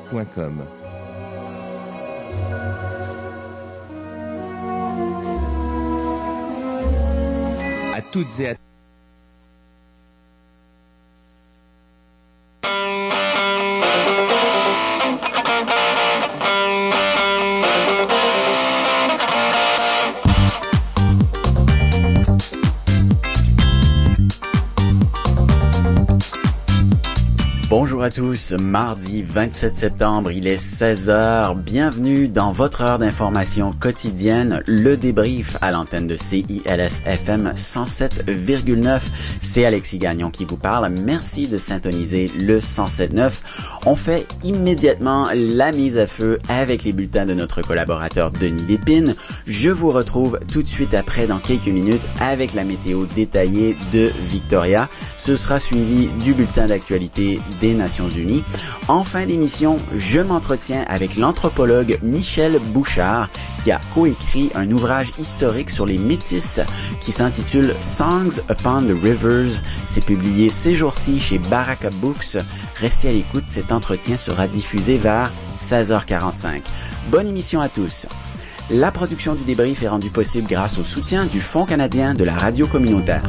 choc.com. À toutes et à Bonjour à tous, mardi 27 septembre, il est 16h, bienvenue dans votre heure d'information quotidienne, le débrief à l'antenne de CILS FM 107,9. C'est Alexis Gagnon qui vous parle, merci de syntoniser le 107.9. On fait immédiatement la mise à feu avec les bulletins de notre collaborateur Denis Lépine. Je vous retrouve tout de suite après dans quelques minutes avec la météo détaillée de Victoria. Ce sera suivi du bulletin d'actualité des Nations Unies. En fin d'émission, je m'entretiens avec l'anthropologue Michel Bouchard qui a coécrit un ouvrage historique sur les Métis qui s'intitule Songs Upon the Rivers. C'est publié ces jours-ci chez Baraka Books. Restez à l'écoute, cet entretien sera diffusé vers 16h45. Bonne émission à tous. La production du débrief est rendue possible grâce au soutien du Fonds canadien de la radio communautaire.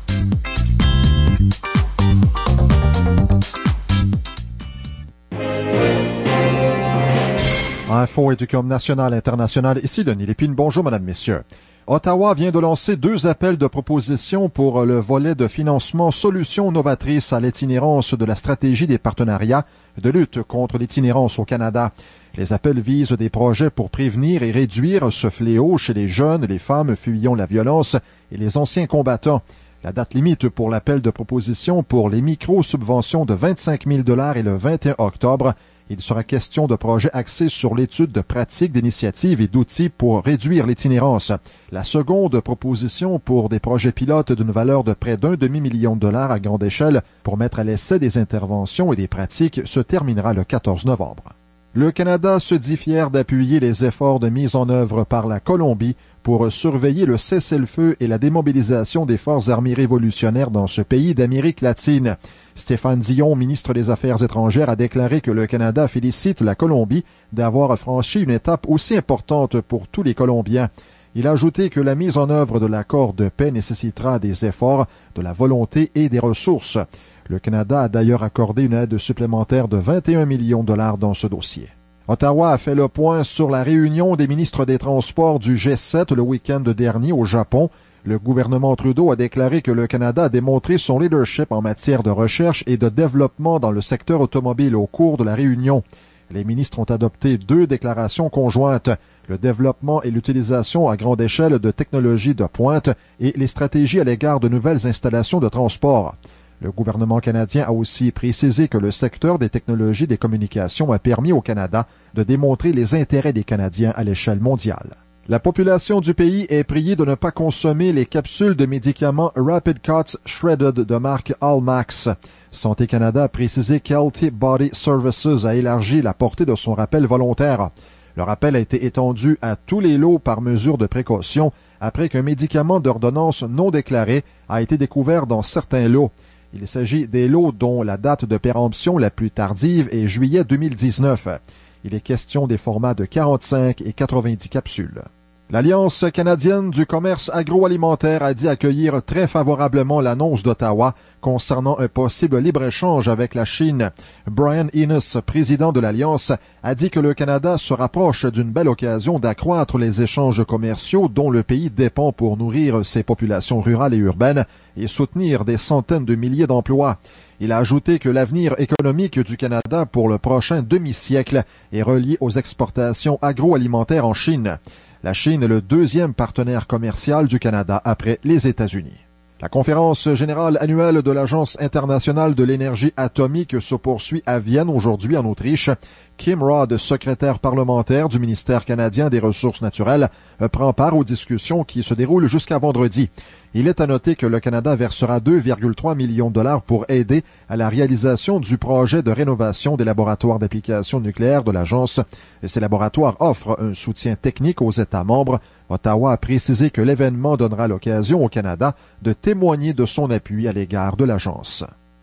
Info Éducom national international, ici Denis Lépine. Bonjour madame, messieurs. Ottawa vient de lancer 2 appels de proposition pour le volet de financement solutions novatrices à l'itinérance de la stratégie des partenariats de lutte contre l'itinérance au Canada. Les appels visent des projets pour prévenir et réduire ce fléau chez les jeunes, les femmes fuyant la violence et les anciens combattants. La date limite pour l'appel de proposition pour les micro-subventions de 25 000 $ est le 21 octobre. Il sera question de projets axés sur l'étude de pratiques, d'initiatives et d'outils pour réduire l'itinérance. La seconde proposition pour des projets pilotes d'une valeur de près d'1 demi-million de $ à grande échelle pour mettre à l'essai des interventions et des pratiques se terminera le 14 novembre. Le Canada se dit fier d'appuyer les efforts de mise en œuvre par la Colombie pour surveiller le cessez-le-feu et la démobilisation des forces armées révolutionnaires dans ce pays d'Amérique latine. Stéphane Dion, ministre des Affaires étrangères, a déclaré que le Canada félicite la Colombie d'avoir franchi une étape aussi importante pour tous les Colombiens. Il a ajouté que la mise en œuvre de l'accord de paix nécessitera des efforts, de la volonté et des ressources. Le Canada a d'ailleurs accordé une aide supplémentaire de 21 millions de $ dans ce dossier. Ottawa a fait le point sur la réunion des ministres des Transports du G7 le week-end dernier au Japon. Le gouvernement Trudeau a déclaré que le Canada a démontré son leadership en matière de recherche et de développement dans le secteur automobile au cours de la réunion. Les ministres ont adopté 2 déclarations conjointes, le développement et l'utilisation à grande échelle de technologies de pointe et les stratégies à l'égard de nouvelles installations de transport. Le gouvernement canadien a aussi précisé que le secteur des technologies des communications a permis au Canada de démontrer les intérêts des Canadiens à l'échelle mondiale. La population du pays est priée de ne pas consommer les capsules de médicaments Rapid Cuts Shredded de marque Almax. Santé Canada a précisé qu'Healthy Body Services a élargi la portée de son rappel volontaire. Le rappel a été étendu à tous les lots par mesure de précaution après qu'un médicament d'ordonnance non déclaré a été découvert dans certains lots. Il s'agit des lots dont la date de péremption la plus tardive est juillet 2019. Il est question des formats de 45 et 90 capsules. L'Alliance canadienne du commerce agroalimentaire a dit accueillir très favorablement l'annonce d'Ottawa concernant un possible libre-échange avec la Chine. Brian Innes, président de l'Alliance, a dit que le Canada se rapproche d'une belle occasion d'accroître les échanges commerciaux dont le pays dépend pour nourrir ses populations rurales et urbaines et soutenir des centaines de milliers d'emplois. Il a ajouté que l'avenir économique du Canada pour le prochain demi-siècle est relié aux exportations agroalimentaires en Chine. La Chine est le 2e partenaire commercial du Canada après les États-Unis. La conférence générale annuelle de l'Agence internationale de l'énergie atomique se poursuit à Vienne aujourd'hui en Autriche. Kim Rodd, secrétaire parlementaire du ministère canadien des Ressources naturelles, prend part aux discussions qui se déroulent jusqu'à vendredi. Il est à noter que le Canada versera 2,3 millions de $ pour aider à la réalisation du projet de rénovation des laboratoires d'application nucléaire de l'agence. Ces laboratoires offrent un soutien technique aux États membres. Ottawa a précisé que l'événement donnera l'occasion au Canada de témoigner de son appui à l'égard de l'agence.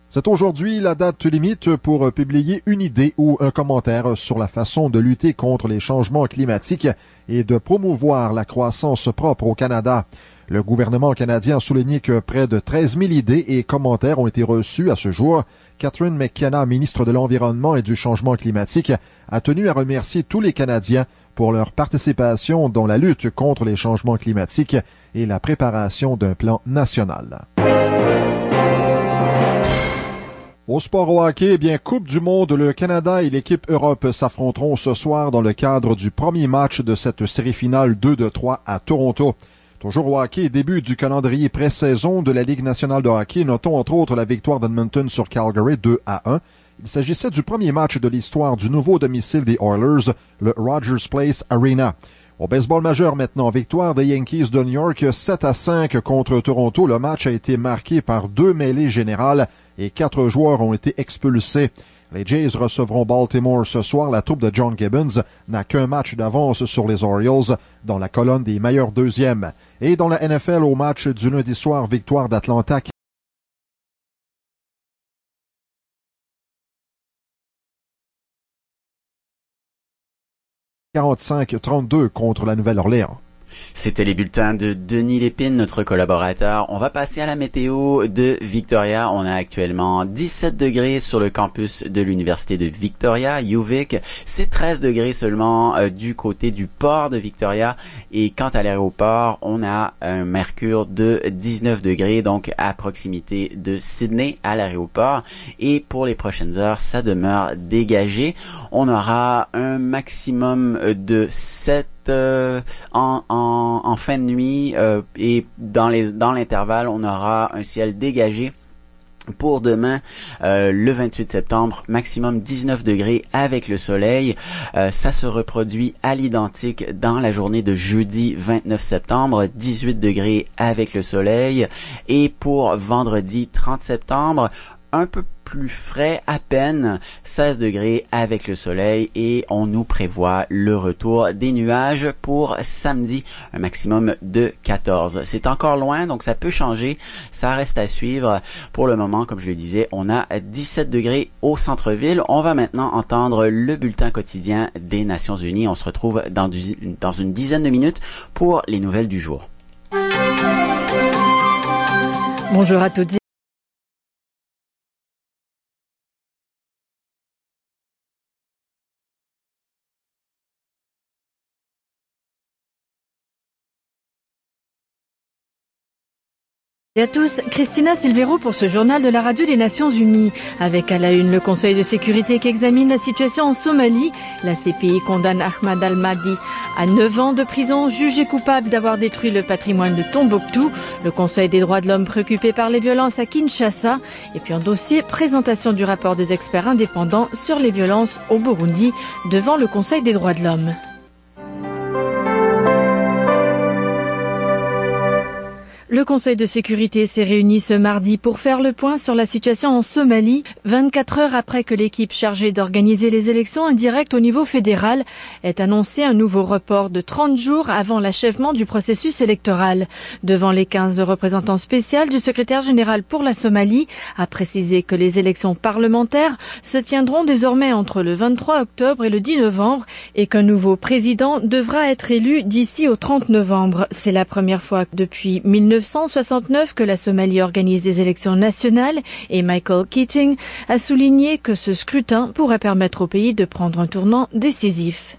C'est aujourd'hui la date limite pour publier une idée ou un commentaire sur la façon de lutter contre les changements climatiques et de promouvoir la croissance propre au Canada. Le gouvernement canadien a souligné que près de 13 000 idées et commentaires ont été reçus à ce jour. Catherine McKenna, ministre de l'Environnement et du Changement climatique, a tenu à remercier tous les Canadiens pour leur participation dans la lutte contre les changements climatiques et la préparation d'un plan national. Au sport au hockey, Coupe du monde, le Canada et l'équipe Europe s'affronteront ce soir dans le cadre du premier match de cette série finale 2-3 à Toronto. Toujours au hockey, début du calendrier pré-saison de la Ligue nationale de hockey, notons entre autres la victoire d'Edmonton sur Calgary 2-1. Il s'agissait du premier match de l'histoire du nouveau domicile des Oilers, le Rogers Place Arena. Au baseball majeur maintenant, victoire des Yankees de New York 7-5 contre Toronto. Le match a été marqué par 2 mêlées générales et 4 joueurs ont été expulsés. Les Jays recevront Baltimore ce soir. La troupe de John Gibbons n'a qu'un match d'avance sur les Orioles dans la colonne des meilleurs deuxièmes. Et dans la NFL, au match du lundi soir, victoire d'Atlanta 45-32 contre la Nouvelle-Orléans. C'était les bulletins de Denis Lépine, notre collaborateur. On va passer à la météo de Victoria. On a actuellement 17 degrés sur le campus de l'Université de Victoria, UVic. C'est 13 degrés seulement du côté du port de Victoria. Et quant à l'aéroport, on a un mercure de 19 degrés, donc à proximité de Sydney à l'aéroport. Et pour les prochaines heures, ça demeure dégagé. On aura un maximum de 7 en fin de nuit et dans l'intervalle, on aura un ciel dégagé pour demain, le 28 septembre, maximum 19 degrés avec le soleil. Ça se reproduit à l'identique dans la journée de jeudi 29 septembre, 18 degrés avec le soleil. Et pour vendredi 30 septembre, un peu plus frais, à peine 16 degrés avec le soleil, et on nous prévoit le retour des nuages pour samedi, un maximum de 14. C'est encore loin, donc ça peut changer, ça reste à suivre. Pour le moment, comme je le disais, on a 17 degrés au centre-ville. On va maintenant entendre le bulletin quotidien des Nations Unies. On se retrouve dans une dizaine de minutes pour les nouvelles du jour. Bonjour à toutes. Et à tous, Christina Silvero pour ce journal de la radio des Nations Unies. Avec à la une le Conseil de sécurité qui examine la situation en Somalie. La CPI condamne Ahmad al-Mahdi à 9 ans de prison, jugé coupable d'avoir détruit le patrimoine de Tombouctou. Le Conseil des droits de l'homme préoccupé par les violences à Kinshasa. Et puis en dossier, présentation du rapport des experts indépendants sur les violences au Burundi devant le Conseil des droits de l'homme. Le Conseil de sécurité s'est réuni ce mardi pour faire le point sur la situation en Somalie, 24 heures après que l'équipe chargée d'organiser les élections indirectes au niveau fédéral ait annoncé un nouveau report de 30 jours avant l'achèvement du processus électoral. Devant les 15 représentants spéciaux du secrétaire général pour la Somalie, a précisé que les élections parlementaires se tiendront désormais entre le 23 octobre et le 10 novembre et qu'un nouveau président devra être élu d'ici au 30 novembre. C'est la première fois depuis 1969 que la Somalie organise des élections nationales et Michael Keating a souligné que ce scrutin pourrait permettre au pays de prendre un tournant décisif.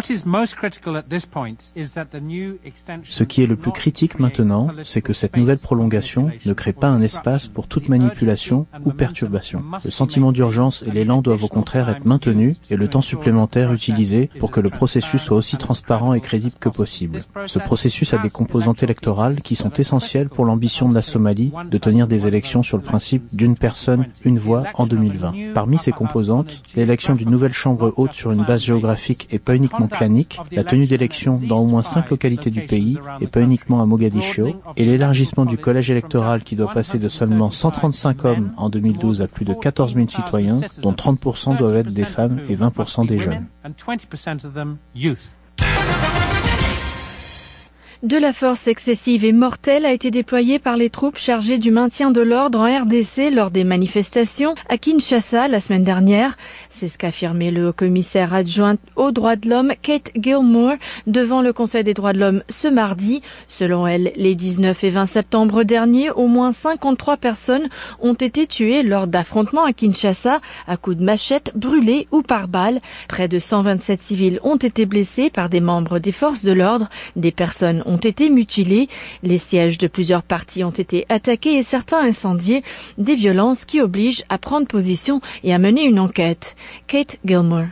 Ce qui est le plus critique maintenant, c'est que cette nouvelle prolongation ne crée pas un espace pour toute manipulation ou perturbation. Le sentiment d'urgence et l'élan doivent au contraire être maintenus et le temps supplémentaire utilisé pour que le processus soit aussi transparent et crédible que possible. Ce processus a des composantes électorales qui sont essentielles pour l'ambition de la Somalie de tenir des élections sur le principe d'une personne, une voix en 2020. Parmi ces composantes, l'élection d'une nouvelle chambre haute sur une base géographique et pas uniquement clanique, la tenue d'élections dans au moins 5 localités du pays et pas uniquement à Mogadiscio, et l'élargissement du collège électoral qui doit passer de seulement 135 hommes en 2012 à plus de 14 000 citoyens, dont 30% doivent être des femmes et 20% des jeunes. De la force excessive et mortelle a été déployée par les troupes chargées du maintien de l'ordre en RDC lors des manifestations à Kinshasa la semaine dernière. C'est ce qu'a affirmé le haut-commissaire adjoint aux droits de l'homme Kate Gilmore devant le Conseil des droits de l'homme ce mardi. Selon elle, les 19 et 20 septembre derniers, au moins 53 personnes ont été tuées lors d'affrontements à Kinshasa à coups de machette, brûlées ou par balles. Près de 127 civils ont été blessés par des membres des forces de l'ordre. Des personnes ont été mutilés, les sièges de plusieurs partis ont été attaqués et certains incendiés, des violences qui obligent à prendre position et à mener une enquête. Kate Gilmore.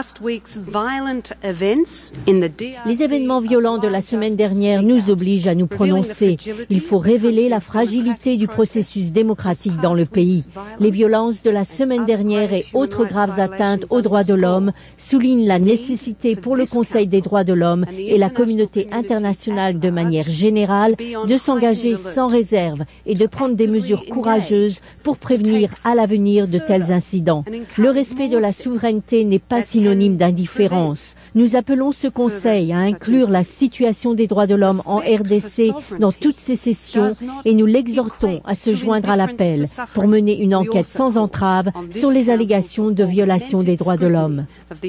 Les événements violents de la semaine dernière nous obligent à nous prononcer. Il faut révéler la fragilité du processus démocratique dans le pays. Les violences de la semaine dernière et autres graves atteintes aux droits de l'homme soulignent la nécessité pour le Conseil des droits de l'homme et la communauté internationale de manière générale de s'engager sans réserve et de prendre des mesures courageuses pour prévenir à l'avenir de tels incidents. Le respect de la souveraineté n'est pas synonyme d'indifférence. Nous appelons ce Conseil à inclure la situation des droits de l'homme en RDC dans toutes ses sessions et nous l'exhortons à se joindre à l'appel pour mener une enquête sans entrave sur les allégations de violation des droits de l'homme.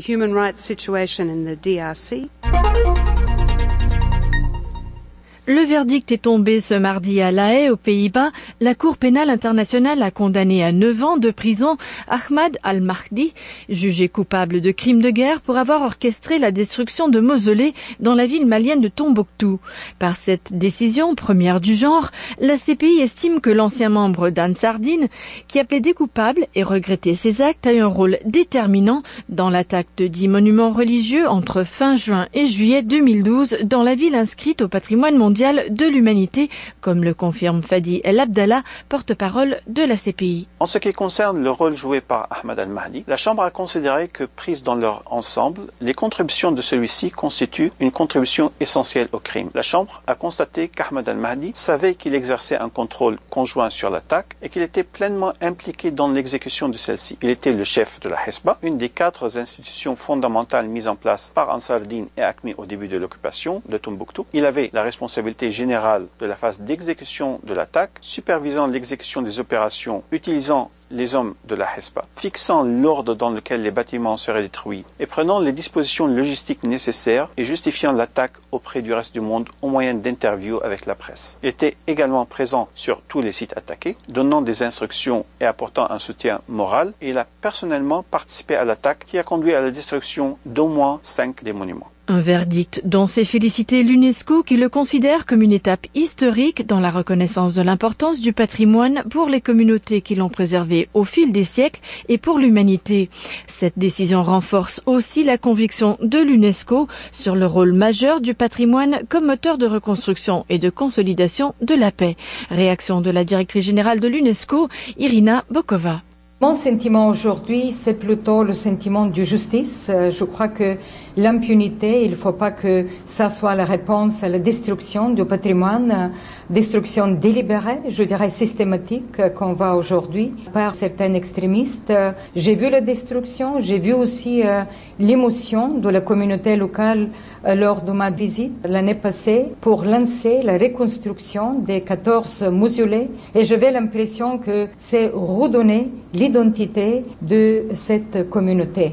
Le verdict est tombé ce mardi à La Haye, aux Pays-Bas. La Cour pénale internationale a condamné à 9 ans de prison Ahmad al-Mahdi, jugé coupable de crimes de guerre pour avoir orchestré la destruction de mausolées dans la ville malienne de Tombouctou. Par cette décision, première du genre, la CPI estime que l'ancien membre d'Ansar-Dine, qui a plaidé coupable et regretté ses actes, a eu un rôle déterminant dans l'attaque de 10 monuments religieux entre fin juin et juillet 2012 dans la ville inscrite au patrimoine mondial de l'humanité, comme le confirme Fadi El Abdallah, porte-parole de la CPI. En ce qui concerne le rôle joué par Ahmad al-Mahdi, la Chambre a considéré que, prises dans leur ensemble, les contributions de celui-ci constituent une contribution essentielle au crime. La Chambre a constaté qu'Ahmad al-Mahdi savait qu'il exerçait un contrôle conjoint sur l'attaque et qu'il était pleinement impliqué dans l'exécution de celle-ci. Il était le chef de la Hezba, une des 4 institutions fondamentales mises en place par Ansar-Dine et AQMI au début de l'occupation de Tombouctou. Il avait la responsabilité générale de la phase d'exécution de l'attaque, supervisant l'exécution des opérations, utilisant les hommes de la Hezba, fixant l'ordre dans lequel les bâtiments seraient détruits et prenant les dispositions logistiques nécessaires et justifiant l'attaque auprès du reste du monde au moyen d'interviews avec la presse. Il était également présent sur tous les sites attaqués, donnant des instructions et apportant un soutien moral, et il a personnellement participé à l'attaque qui a conduit à la destruction d'au moins 5 des monuments. Un verdict dont s'est félicité l'UNESCO qui le considère comme une étape historique dans la reconnaissance de l'importance du patrimoine pour les communautés qui l'ont préservé au fil des siècles et pour l'humanité. Cette décision renforce aussi la conviction de l'UNESCO sur le rôle majeur du patrimoine comme moteur de reconstruction et de consolidation de la paix. Réaction de la directrice générale de l'UNESCO, Irina Bokova. Mon sentiment aujourd'hui, c'est plutôt le sentiment de justice. Je crois que l'impunité, il ne faut pas que ça soit la réponse à la destruction du patrimoine, destruction délibérée, je dirais systématique, qu'on voit aujourd'hui par certains extrémistes. J'ai vu la destruction, j'ai vu aussi l'émotion de la communauté locale lors de ma visite l'année passée pour lancer la reconstruction des 14 mausolées, et j'avais l'impression que c'est redonner l'identité de cette communauté.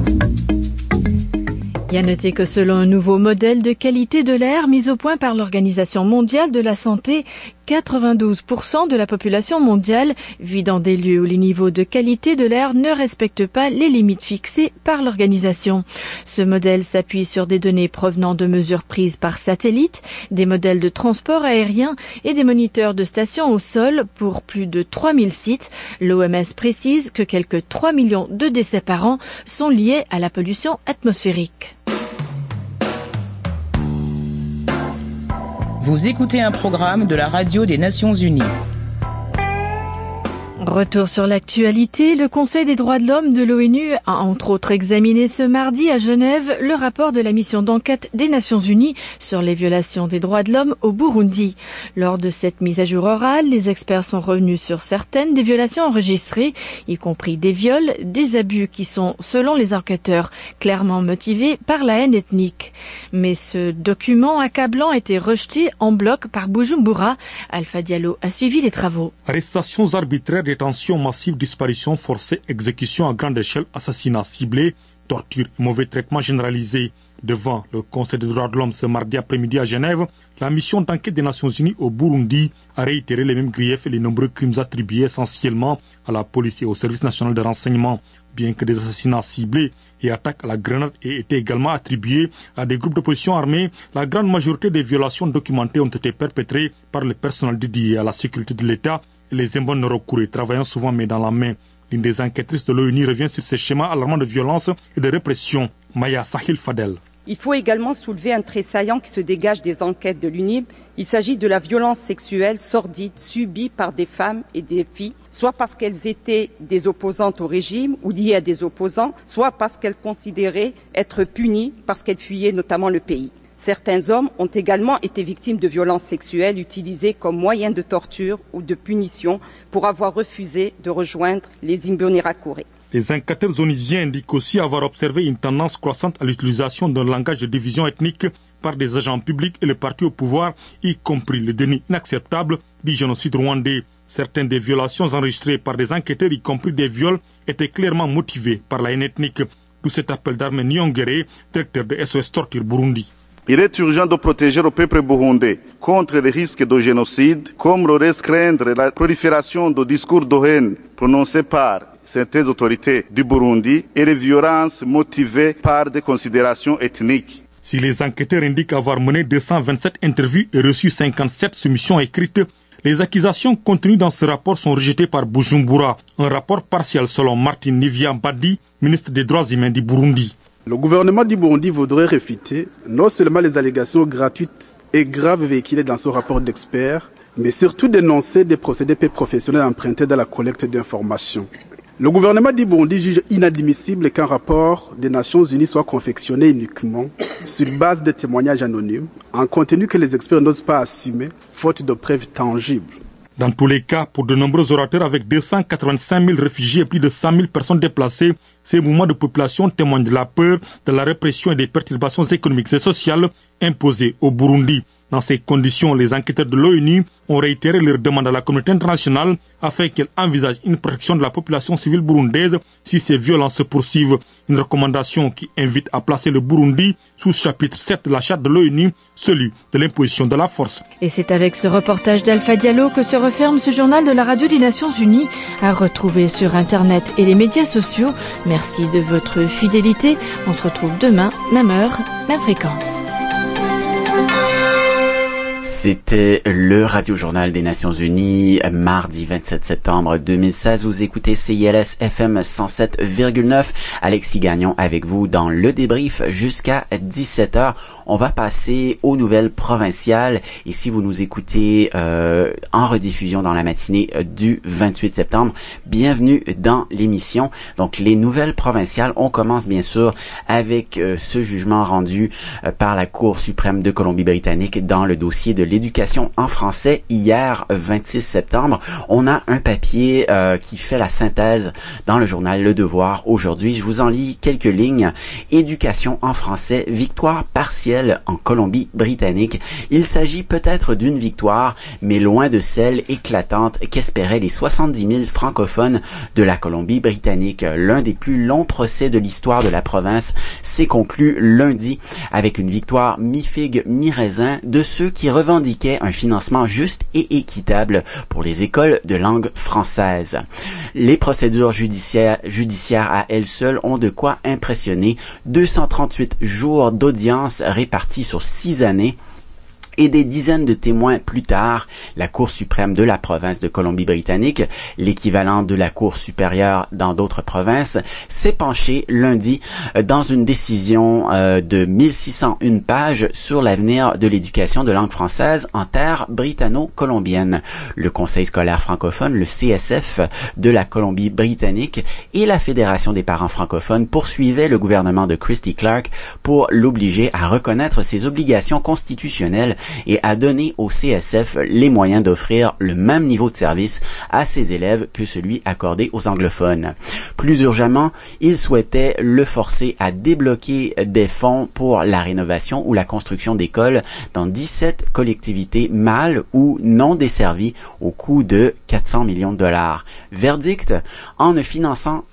Il y a noté que selon un nouveau modèle de qualité de l'air mis au point par l'Organisation mondiale de la santé, 92% de la population mondiale vit dans des lieux où les niveaux de qualité de l'air ne respectent pas les limites fixées par l'organisation. Ce modèle s'appuie sur des données provenant de mesures prises par satellite, des modèles de transport aérien et des moniteurs de stations au sol pour plus de 3000 sites. L'OMS précise que quelques 3 millions de décès par an sont liés à la pollution atmosphérique. Vous écoutez un programme de la Radio des Nations Unies. Retour sur l'actualité, le Conseil des droits de l'homme de l'ONU a entre autres examiné ce mardi à Genève le rapport de la mission d'enquête des Nations Unies sur les violations des droits de l'homme au Burundi. Lors de cette mise à jour orale, les experts sont revenus sur certaines des violations enregistrées, y compris des viols, des abus qui sont, selon les enquêteurs, clairement motivés par la haine ethnique. Mais ce document accablant a été rejeté en bloc par Bujumbura. Alpha Diallo a suivi les travaux. Arrestations arbitraires, détention massive, disparition forcée, exécution à grande échelle, assassinats ciblés, torture et mauvais traitements généralisés. Devant le Conseil des droits de l'homme ce mardi après-midi à Genève, la mission d'enquête des Nations Unies au Burundi a réitéré les mêmes griefs et les nombreux crimes attribués essentiellement à la police et au service national de renseignement. Bien que des assassinats ciblés et attaques à la grenade aient été également attribués à des groupes d'opposition armés, la grande majorité des violations documentées ont été perpétrées par le personnel dédié à la sécurité de l'État et les Imbonerakure, travaillant souvent main dans la main. L'une des enquêtrices de l'ONU revient sur ces schémas alarmants de violence et de répression. Maya Sahil Fadel. Il faut également soulever un trait saillant qui se dégage des enquêtes de l'UNIB. Il s'agit de la violence sexuelle sordide subie par des femmes et des filles, soit parce qu'elles étaient des opposantes au régime ou liées à des opposants, soit parce qu'elles considéraient être punies parce qu'elles fuyaient notamment le pays. Certains hommes ont également été victimes de violences sexuelles utilisées comme moyen de torture ou de punition pour avoir refusé de rejoindre les Imbonerakure. Les enquêteurs onusiens indiquent aussi avoir observé une tendance croissante à l'utilisation d'un langage de division ethnique par des agents publics et le parti au pouvoir, y compris le déni inacceptable du génocide rwandais. Certaines des violations enregistrées par des enquêteurs, y compris des viols, étaient clairement motivées par la haine ethnique. Tout cet appel d'armes Nyongere, directeur de SOS Torture Burundi. Il est urgent de protéger le peuple burundais contre les risques de génocide, comme le restreindre la prolifération de discours de haine prononcés par certaines autorités du Burundi et les violences motivées par des considérations ethniques. Si les enquêteurs indiquent avoir mené 227 interviews et reçu 57 soumissions écrites, les accusations contenues dans ce rapport sont rejetées par Bujumbura. Un rapport partiel selon Martin Nivia Mbadi, ministre des Droits humains du Burundi. Le gouvernement du Burundi voudrait réfuter non seulement les allégations gratuites et graves véhiculées dans ce rapport d'experts, mais surtout dénoncer des procédés peu professionnels empruntés dans la collecte d'informations. Le gouvernement du Burundi juge inadmissible qu'un rapport des Nations Unies soit confectionné uniquement sur base de témoignages anonymes, en contenu que les experts n'osent pas assumer, faute de preuves tangibles. Dans tous les cas, pour de nombreux orateurs avec 285 000 réfugiés et plus de 100 000 personnes déplacées, ces mouvements de population témoignent de la peur, de la répression et des perturbations économiques et sociales imposées au Burundi. Dans ces conditions, les enquêteurs de l'ONU ont réitéré leur demande à la communauté internationale afin qu'elle envisage une protection de la population civile burundaise si ces violences se poursuivent. Une recommandation qui invite à placer le Burundi sous le chapitre 7 de la charte de l'ONU, celui de l'imposition de la force. Et c'est avec ce reportage d'Alpha Diallo que se referme ce journal de la radio des Nations Unies, à retrouver sur Internet et les médias sociaux. Merci de votre fidélité. On se retrouve demain, même heure, même fréquence. C'était le Radio-Journal des Nations Unies, mardi 27 septembre 2016. Vous écoutez CILS FM 107,9. Alexis Gagnon avec vous dans le débrief jusqu'à 17h. On va passer aux nouvelles provinciales. Et si vous nous écoutez en rediffusion dans la matinée du 28 septembre, bienvenue dans l'émission. Donc, les nouvelles provinciales, on commence bien sûr avec ce jugement rendu par la Cour suprême de Colombie-Britannique dans le dossier de l'éducation en français hier 26 septembre. On a un papier qui fait la synthèse dans le journal Le Devoir aujourd'hui. Je vous en lis quelques lignes. Éducation en français, victoire partielle en Colombie-Britannique. Il s'agit peut-être d'une victoire, mais loin de celle éclatante qu'espéraient les 70 000 francophones de la Colombie-Britannique. L'un des plus longs procès de l'histoire de la province s'est conclu lundi avec une victoire mi-figue, mi-raisin de ceux qui revendiquaient un financement juste et équitable pour les écoles de langue française. Les procédures judiciaires à elles seules ont de quoi impressionner. 238 jours d'audience répartis sur 6 années. Et des dizaines de témoins plus tard, la Cour suprême de la province de Colombie-Britannique, l'équivalent de la Cour supérieure dans d'autres provinces, s'est penchée lundi dans une décision de 1601 pages sur l'avenir de l'éducation de langue française en terre britanno-colombienne. Le Conseil scolaire francophone, le CSF de la Colombie-Britannique et la Fédération des parents francophones poursuivaient le gouvernement de Christy Clark pour l'obliger à reconnaître ses obligations constitutionnelles et à donner au CSF les moyens d'offrir le même niveau de service à ses élèves que celui accordé aux anglophones. Plus urgemment, ils souhaitaient le forcer à débloquer des fonds pour la rénovation ou la construction d'écoles dans 17 collectivités mal ou non desservies au coût de 400 millions de dollars. Verdict, en ne finançant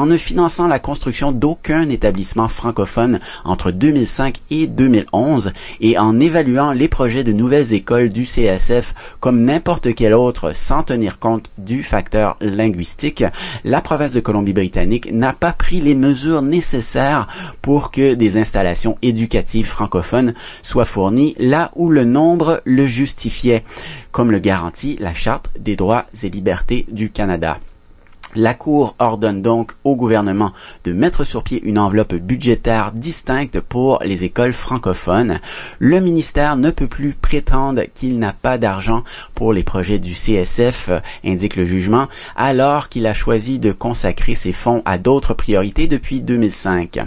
la construction d'aucun établissement francophone entre 2005 et 2011 et en évaluant les projets de nouvelles écoles du CSF comme n'importe quel autre sans tenir compte du facteur linguistique, la province de Colombie-Britannique n'a pas pris les mesures nécessaires pour que des installations éducatives francophones soient fournies là où le nombre le justifiait, comme le garantit la Charte des droits et libertés du Canada. La Cour ordonne donc au gouvernement de mettre sur pied une enveloppe budgétaire distincte pour les écoles francophones. Le ministère ne peut plus prétendre qu'il n'a pas d'argent pour les projets du CSF, indique le jugement, alors qu'il a choisi de consacrer ses fonds à d'autres priorités depuis 2005.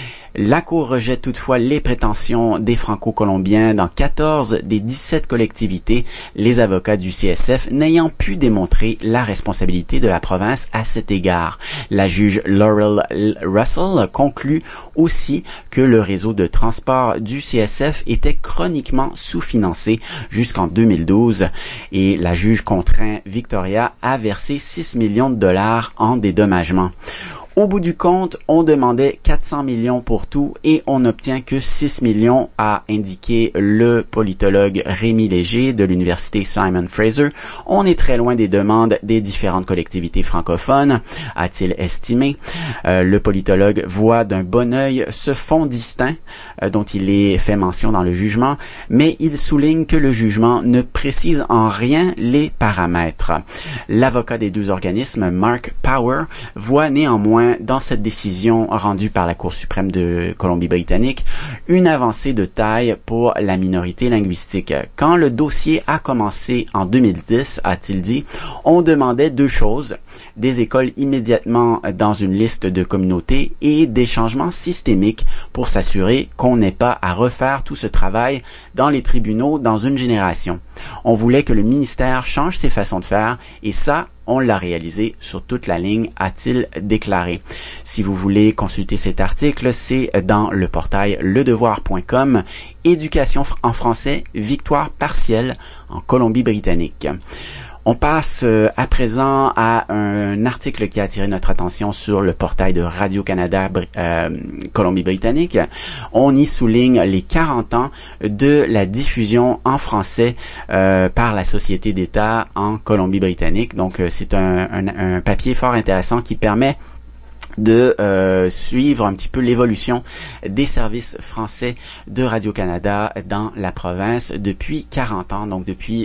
La Cour rejette toutefois les prétentions des Franco-Colombiens dans 14 des 17 collectivités, les avocats du CSF n'ayant pu démontrer la responsabilité de la province à cet égard. La juge Laurel Russell conclut aussi que le réseau de transport du CSF était chroniquement sous-financé jusqu'en 2012 et la juge contraint Victoria à verser 6 millions de dollars en dédommagement. Au bout du compte, on demandait 400 millions pour tout et on n'obtient que 6 millions, a indiqué le politologue Rémi Léger de l'université Simon Fraser. On est très loin des demandes des différentes collectivités francophones, a-t-il estimé. Le politologue voit d'un bon œil ce fonds distinct dont il est fait mention dans le jugement, mais il souligne que le jugement ne précise en rien les paramètres. L'avocat des deux organismes, Mark Power, voit néanmoins dans cette décision rendue par la Cour suprême de Colombie-Britannique une avancée de taille pour la minorité linguistique. Quand le dossier a commencé en 2010, a-t-il dit, on demandait deux choses, des écoles immédiatement dans une liste de communautés et des changements systémiques pour s'assurer qu'on n'ait pas à refaire tout ce travail dans les tribunaux dans une génération. On voulait que le ministère change ses façons de faire et ça, on l'a réalisé sur toute la ligne, a-t-il déclaré. Si vous voulez consulter cet article, c'est dans le portail ledevoir.com, Éducation en français, victoire partielle en Colombie-Britannique. On passe à présent à un article qui a attiré notre attention sur le portail de Radio-Canada Colombie-Britannique. On y souligne les 40 ans de la diffusion en français par la Société d'État en Colombie-Britannique. Donc c'est un papier fort intéressant qui permet de suivre un petit peu l'évolution des services français de Radio-Canada dans la province depuis 40 ans, donc depuis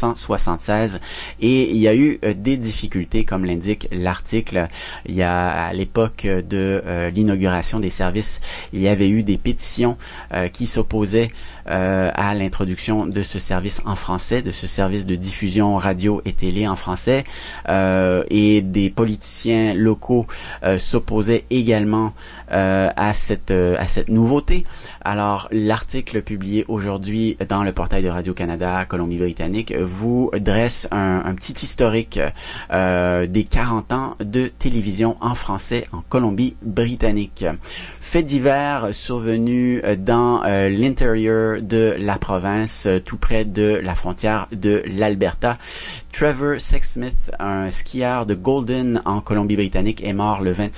1976. Et il y a eu des difficultés, comme l'indique l'article. Il y a, à l'époque de l'inauguration des services, il y avait eu des pétitions qui s'opposaient à l'introduction de ce service en français, de ce service de diffusion radio et télé en français. Et des politiciens locaux s'opposait également à cette nouveauté. Alors, l'article publié aujourd'hui dans le portail de Radio-Canada Colombie-Britannique vous dresse un petit historique des 40 ans de télévision en français en Colombie-Britannique. Faits divers survenus dans l'intérieur de la province, tout près de la frontière de l'Alberta. Trevor Sexsmith, un skieur de Golden en Colombie-Britannique, est mort le 25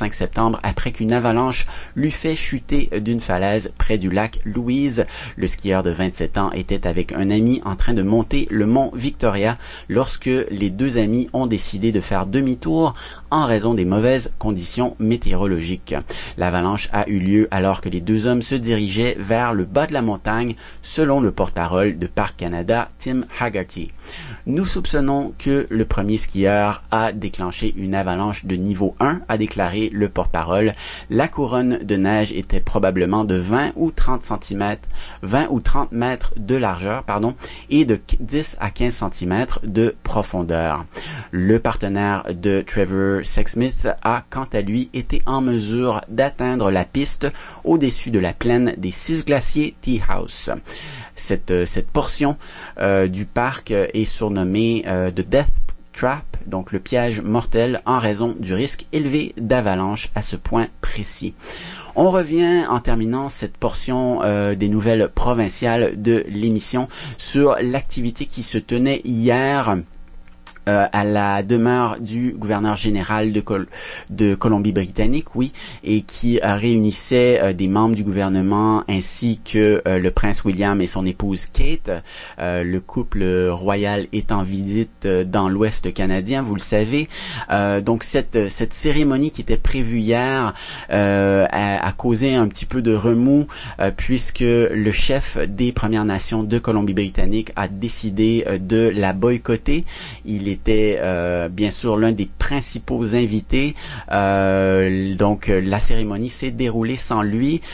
5 septembre après qu'une avalanche l'eut fait chuter d'une falaise près du lac Louise. Le skieur de 27 ans était avec un ami en train de monter le mont Victoria lorsque les deux amis ont décidé de faire demi-tour en raison des mauvaises conditions météorologiques. L'avalanche a eu lieu alors que les deux hommes se dirigeaient vers le bas de la montagne, selon le porte-parole de Parc Canada, Tim Haggerty. Nous soupçonnons que le premier skieur a déclenché une avalanche de niveau 1, a déclaré le porte-parole. La couronne de neige était probablement de 20 ou 30 mètres de largeur, et de 10 à 15 cm de profondeur. Le partenaire de Trevor Sexsmith a quant à lui été en mesure d'atteindre la piste au-dessus de la plaine des 6 glaciers Tea House. Cette portion du parc est surnommée The Death Trap, donc le piège mortel, en raison du risque élevé d'avalanche à ce point précis. On revient en terminant cette portion des nouvelles provinciales de l'émission sur l'activité qui se tenait hier à la demeure du gouverneur général de Colombie-Britannique, et qui réunissait des membres du gouvernement ainsi que le prince William et son épouse Kate. Le couple royal est en visite dans l'Ouest canadien, vous le savez. Donc cette cérémonie qui était prévue hier a causé un petit peu de remous puisque le chef des Premières Nations de Colombie-Britannique a décidé de la boycotter. Il était bien sûr l'un des principaux invités. Donc la cérémonie s'est déroulée sans lui.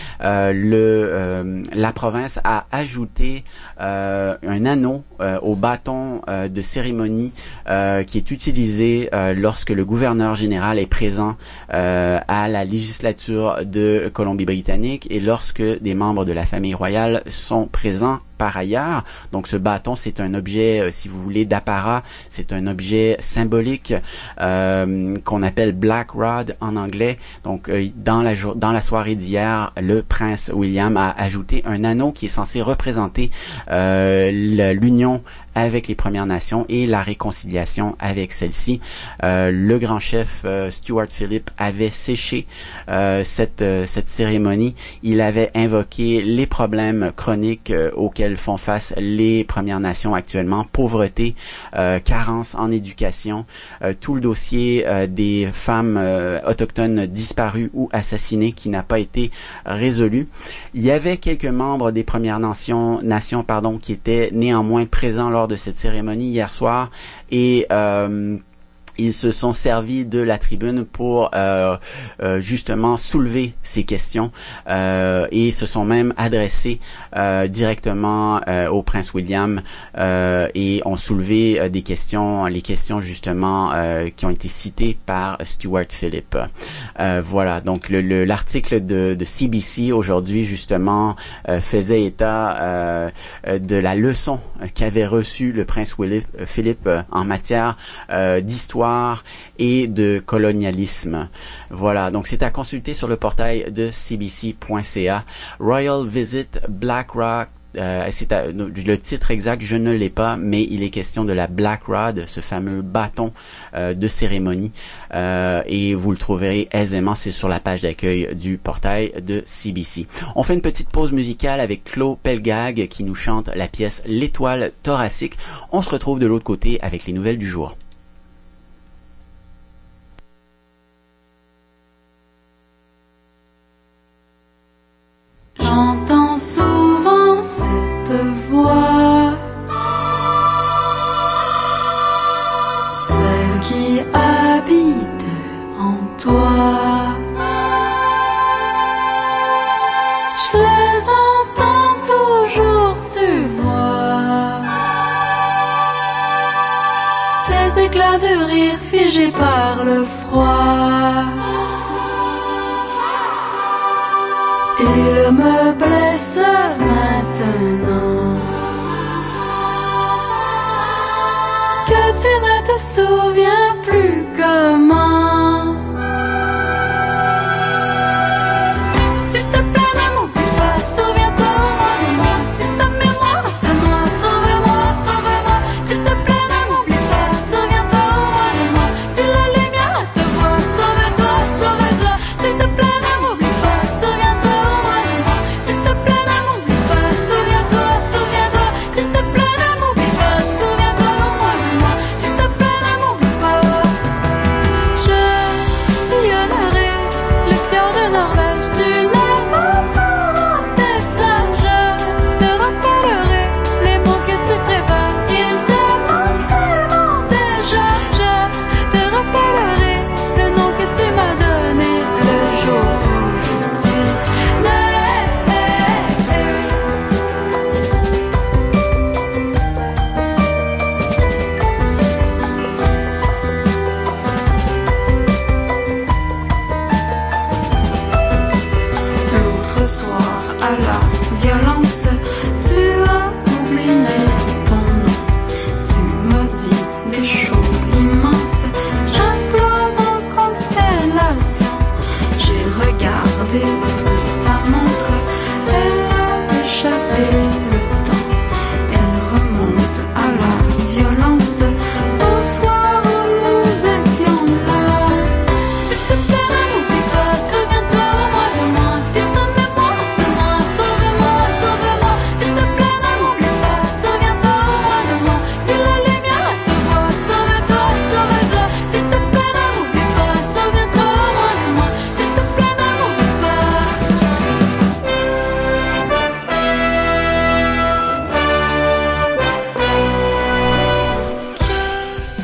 La province a ajouté un anneau au bâton de cérémonie qui est utilisé lorsque le gouverneur général est présent à la législature de Colombie-Britannique et lorsque des membres de la famille royale sont présents par ailleurs. Donc ce bâton, c'est un objet, si vous voulez, d'apparat. C'est un objet symbolique qu'on appelle Black Rod en anglais. Donc dans la soirée d'hier, le prince William a ajouté un anneau qui est censé représenter l'union avec les Premières Nations et la réconciliation avec celle-ci. Le grand chef Stuart Philip avait séché cette cérémonie. Il avait invoqué les problèmes chroniques auxquels font face les Premières Nations actuellement, pauvreté, carence en éducation, tout le dossier des femmes autochtones disparues ou assassinées qui n'a pas été résolu. Il y avait quelques membres des Premières Nations qui étaient néanmoins présents lors de cette cérémonie hier soir et ils se sont servis de la tribune pour justement soulever ces questions et se sont même adressés directement au prince William et ont soulevé les questions justement qui ont été citées par Stuart Philip. Voilà, donc l'article de CBC aujourd'hui justement faisait état de la leçon qu'avait reçue le prince Philip en matière d'histoire et de colonialisme. Voilà, donc c'est à consulter sur le portail de cbc.ca. Royal Visit Black Rock. Le titre exact, je ne l'ai pas, mais il est question de la Black Rod, ce fameux bâton de cérémonie, et vous le trouverez aisément, c'est sur la page d'accueil du portail de CBC. On fait une petite pause musicale avec Claude Pelgag qui nous chante la pièce L'étoile thoracique. On se retrouve de l'autre côté avec les nouvelles du jour. J'entends souvent cette voix, celle qui habite en toi. Je les entends toujours, tu vois, des éclats de rire figés par le froid. Il me blesse maintenant que tu ne te souviens plus comment. S'il te plaît, ne m'oublie pas, souviens-toi de moi. Si ta mémoire c'est moi, sauve-moi, sauve-moi. S'il te plaît, ne m'oublie pas, souviens-toi de moi. Si la lumière te voit, sauve-toi, sauve-toi.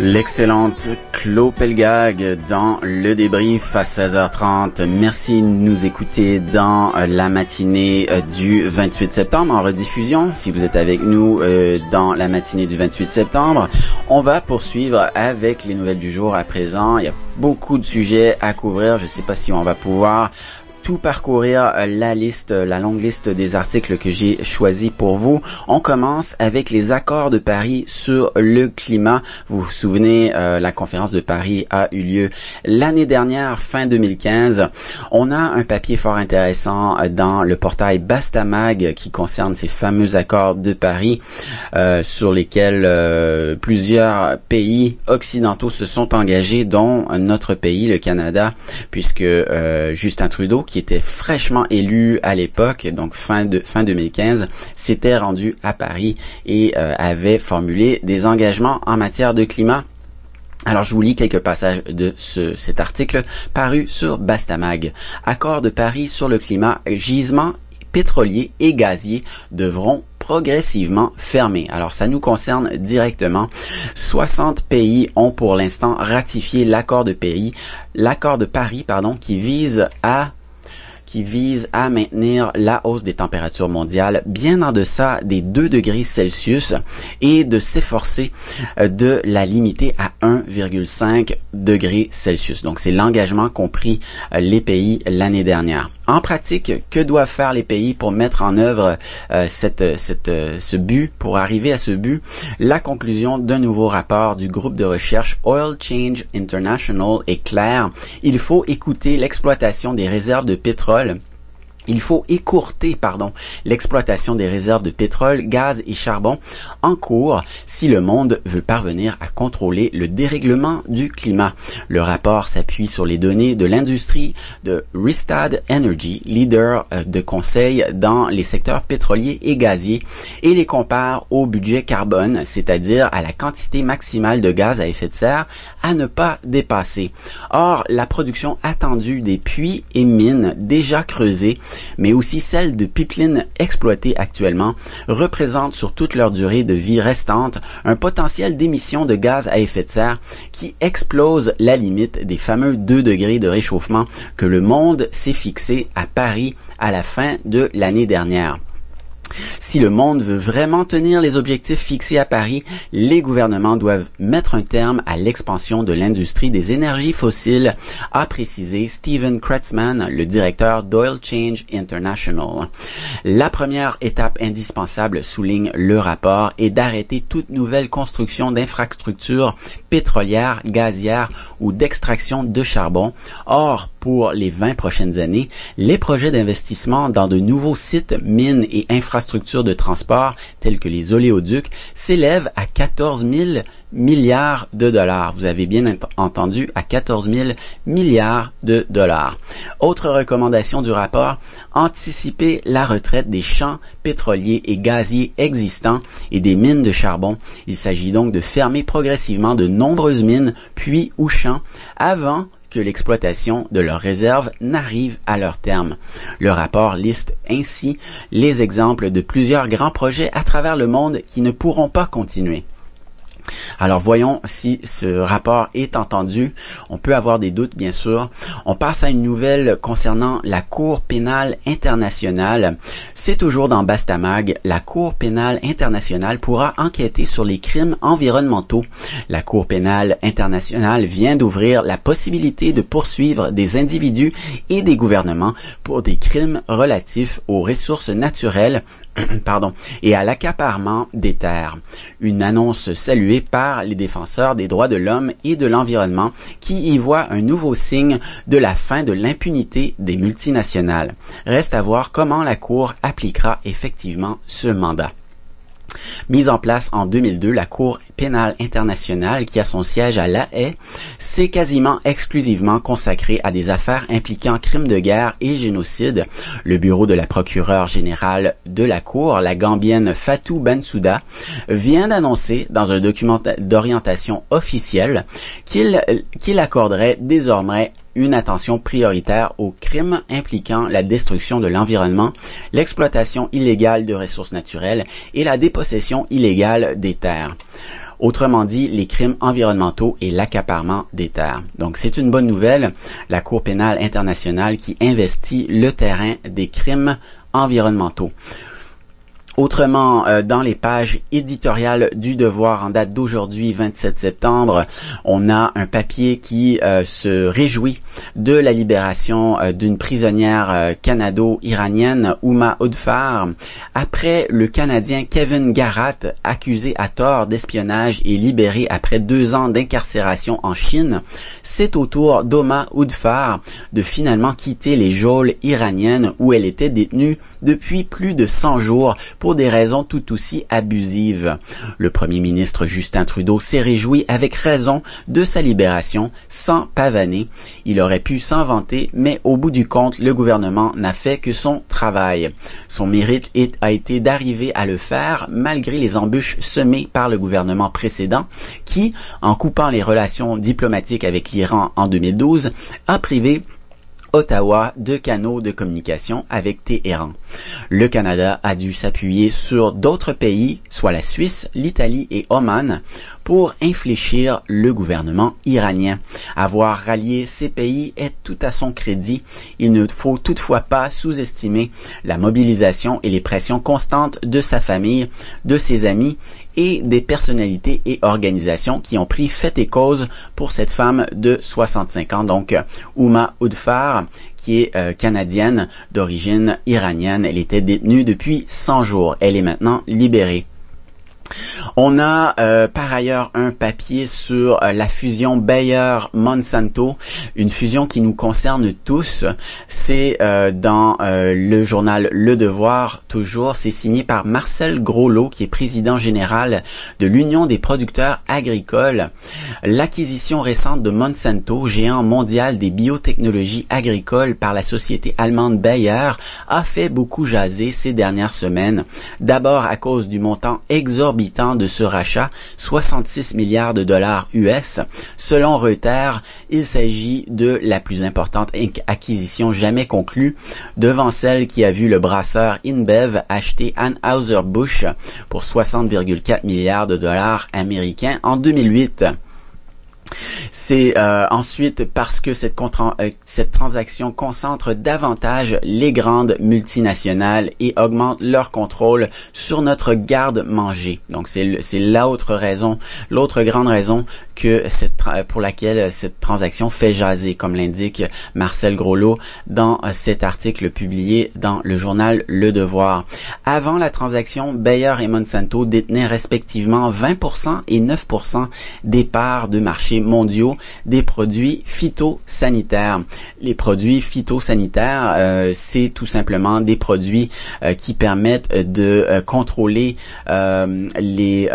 L'excellente Claude Pelgag dans le débrief à 16h30. Merci de nous écouter dans la matinée du 28 septembre en rediffusion. Si vous êtes avec nous dans la matinée du 28 septembre, on va poursuivre avec les nouvelles du jour à présent. Il y a beaucoup de sujets à couvrir. Je ne sais pas si on va pouvoir tout parcourir la longue liste des articles que j'ai choisis pour vous. On commence avec les accords de Paris sur le climat. Vous vous souvenez, la conférence de Paris a eu lieu l'année dernière, fin 2015. On a un papier fort intéressant dans le portail Bastamag qui concerne ces fameux accords de Paris sur lesquels plusieurs pays occidentaux se sont engagés, dont notre pays, le Canada, puisque Justin Trudeau, qui était fraîchement élu à l'époque, donc fin 2015, s'était rendu à Paris et avait formulé des engagements en matière de climat. Alors, je vous lis quelques passages de cet article paru sur Bastamag. Accord de Paris sur le climat, gisements pétroliers et gaziers devront progressivement fermé. Alors, ça nous concerne directement. 60 pays ont pour l'instant ratifié l'accord de Paris, qui vise à maintenir la hausse des températures mondiales bien en deçà des 2 degrés Celsius et de s'efforcer de la limiter à 1,5 degrés Celsius. Donc, c'est l'engagement qu'ont pris les pays l'année dernière. En pratique, que doivent faire les pays pour mettre en œuvre ce but, pour arriver à ce but? La conclusion d'un nouveau rapport du groupe de recherche Oil Change International est claire. Il faut écouter l'exploitation des réserves de pétrole. Il faut écourter, l'exploitation des réserves de pétrole, gaz et charbon en cours si le monde veut parvenir à contrôler le dérèglement du climat. Le rapport s'appuie sur les données de l'industrie de Rystad Energy, leader de conseil dans les secteurs pétroliers et gaziers, et les compare au budget carbone, c'est-à-dire à la quantité maximale de gaz à effet de serre à ne pas dépasser. Or, la production attendue des puits et mines déjà creusés, mais aussi celle de pipelines exploitées actuellement, représentent sur toute leur durée de vie restante un potentiel d'émission de gaz à effet de serre qui explose la limite des fameux 2 degrés de réchauffement que le monde s'est fixé à Paris à la fin de l'année dernière. Si le monde veut vraiment tenir les objectifs fixés à Paris, les gouvernements doivent mettre un terme à l'expansion de l'industrie des énergies fossiles, a précisé Stephen Kretzmann, le directeur d'Oil Change International. La première étape indispensable, souligne le rapport, est d'arrêter toute nouvelle construction d'infrastructures pétrolières, gazières ou d'extraction de charbon. Or, pour les 20 prochaines années, les projets d'investissement dans de nouveaux sites, mines et infrastructures de transport tels que les oléoducs s'élèvent à 14 000 milliards de dollars. Vous avez bien entendu, à 14 000 milliards de dollars. Autre recommandation du rapport, anticiper la retraite des champs pétroliers et gaziers existants et des mines de charbon. Il s'agit donc de fermer progressivement de nombreuses mines, puits ou champs avant que l'exploitation de leurs réserves n'arrive à leur terme. Le rapport liste ainsi les exemples de plusieurs grands projets à travers le monde qui ne pourront pas continuer. Alors voyons si ce rapport est entendu. On peut avoir des doutes, bien sûr. On passe à une nouvelle concernant la Cour pénale internationale. C'est toujours dans Bastamag. La Cour pénale internationale pourra enquêter sur les crimes environnementaux. La Cour pénale internationale vient d'ouvrir la possibilité de poursuivre des individus et des gouvernements pour des crimes relatifs aux ressources naturelles et à l'accaparement des terres. Une annonce saluée par les défenseurs des droits de l'homme et de l'environnement qui y voient un nouveau signe de la fin de l'impunité des multinationales. Reste à voir comment la Cour appliquera effectivement ce mandat. Mise en place en 2002, la Cour pénale internationale, qui a son siège à La Haye, s'est quasiment exclusivement consacrée à des affaires impliquant crimes de guerre et génocide. Le bureau de la procureure générale de la Cour, la Gambienne Fatou Bensouda, vient d'annoncer dans un document d'orientation officielle qu'il accorderait désormais une attention prioritaire aux crimes impliquant la destruction de l'environnement, l'exploitation illégale de ressources naturelles et la dépossession illégale des terres. Autrement dit, les crimes environnementaux et l'accaparement des terres. Donc, c'est une bonne nouvelle, la Cour pénale internationale qui investit le terrain des crimes environnementaux. Autrement, dans les pages éditoriales du Devoir en date d'aujourd'hui, 27 septembre, on a un papier qui se réjouit de la libération d'une prisonnière canado-iranienne, Huma Udfar, après le Canadien Kevin Garat, accusé à tort d'espionnage et libéré après 2 ans d'incarcération en Chine. C'est au tour d'Huma Udfar de finalement quitter les geôles iraniennes où elle était détenue depuis plus de 100 jours pour des raisons tout aussi abusives. Le premier ministre Justin Trudeau s'est réjoui avec raison de sa libération sans pavaner. Il aurait pu s'en vanter, mais au bout du compte, le gouvernement n'a fait que son travail. Son mérite a été d'arriver à le faire malgré les embûches semées par le gouvernement précédent qui, en coupant les relations diplomatiques avec l'Iran en 2012, a privé Ottawa de canaux de communication avec Téhéran. Le Canada a dû s'appuyer sur d'autres pays, soit la Suisse, l'Italie et Oman, pour infléchir le gouvernement iranien. Avoir rallié ces pays est tout à son crédit. Il ne faut toutefois pas sous-estimer la mobilisation et les pressions constantes de sa famille, de ses amis et des personnalités et organisations qui ont pris fait et cause pour cette femme de 65 ans, donc Huma Udfar, qui est canadienne d'origine iranienne. Elle était détenue depuis 100 jours. Elle est maintenant libérée. On a par ailleurs un papier sur la fusion Bayer-Monsanto, une fusion qui nous concerne tous. C'est dans le journal Le Devoir, toujours. C'est signé par Marcel Groslot, qui est président général de l'Union des producteurs agricoles. L'acquisition récente de Monsanto, géant mondial des biotechnologies agricoles, par la société allemande Bayer, a fait beaucoup jaser ces dernières semaines. D'abord à cause du montant exorbitant de ce rachat, 66 milliards de dollars US. Selon Reuters, il s'agit de la plus importante acquisition jamais conclue, devant celle qui a vu le brasseur InBev acheter Anheuser-Busch pour 60,4 milliards de dollars américains en 2008. C'est ensuite parce que cette transaction concentre davantage les grandes multinationales et augmente leur contrôle sur notre garde-manger. Donc c'est l'autre grande raison que pour laquelle cette transaction fait jaser, comme l'indique Marcel Groslot dans cet article publié dans le journal Le Devoir. Avant la transaction, Bayer et Monsanto détenaient respectivement 20% et 9% des parts de marché mondiaux des produits phytosanitaires. Les produits phytosanitaires, c'est tout simplement des produits qui permettent de contrôler les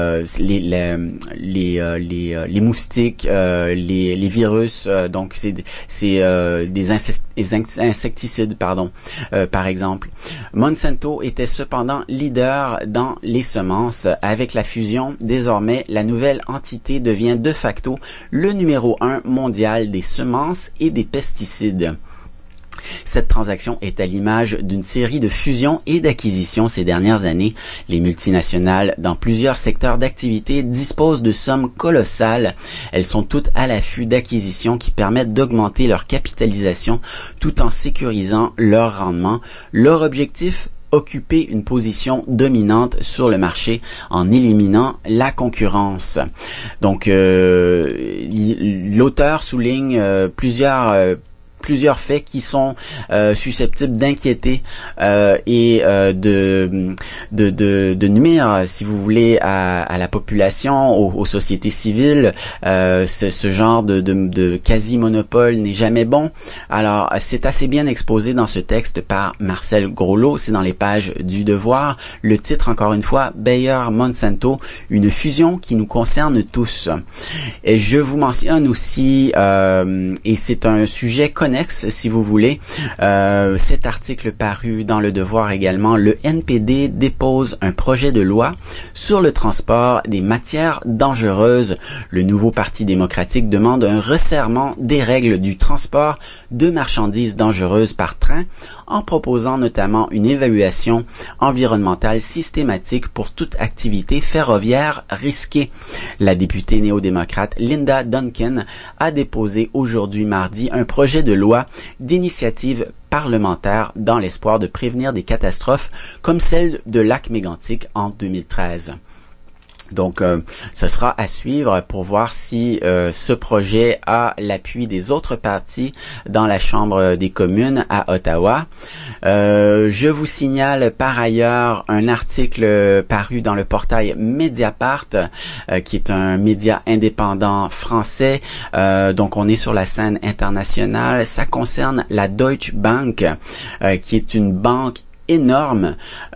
moustiques, les virus. Donc c'est des insecticides, par exemple. Monsanto était cependant leader dans les semences. Avec la fusion, désormais, la nouvelle entité devient de facto le numéro 1 mondial des semences et des pesticides. Cette transaction est à l'image d'une série de fusions et d'acquisitions ces dernières années. Les multinationales, dans plusieurs secteurs d'activité, disposent de sommes colossales. Elles sont toutes à l'affût d'acquisitions qui permettent d'augmenter leur capitalisation tout en sécurisant leur rendement. Leur objectif: occuper une position dominante sur le marché en éliminant la concurrence. Donc, l'auteur souligne plusieurs faits qui sont susceptibles d'inquiéter et de nuire, si vous voulez, à la population, aux sociétés civiles. Ce genre de quasi-monopole n'est jamais bon. Alors, c'est assez bien exposé dans ce texte par Marcel Groslot. C'est dans les pages du Devoir. Le titre, encore une fois, Bayer-Monsanto, une fusion qui nous concerne tous. Et je vous mentionne aussi, et c'est un sujet connexe connexe, si vous voulez. Cet article paru dans Le Devoir également, le NPD dépose un projet de loi sur le transport des matières dangereuses. Le nouveau Parti démocratique demande un resserrement des règles du transport de marchandises dangereuses par train, en proposant notamment une évaluation environnementale systématique pour toute activité ferroviaire risquée. La députée néo-démocrate Linda Duncan a déposé aujourd'hui mardi un projet de loi d'initiative parlementaire dans l'espoir de prévenir des catastrophes comme celle de Lac-Mégantic en 2013. Donc, ce sera à suivre pour voir si ce projet a l'appui des autres partis dans la Chambre des communes à Ottawa. Je vous signale par ailleurs un article paru dans le portail Mediapart, qui est un média indépendant français. Donc, on est sur la scène internationale. Ça concerne la Deutsche Bank, qui est une banque énorme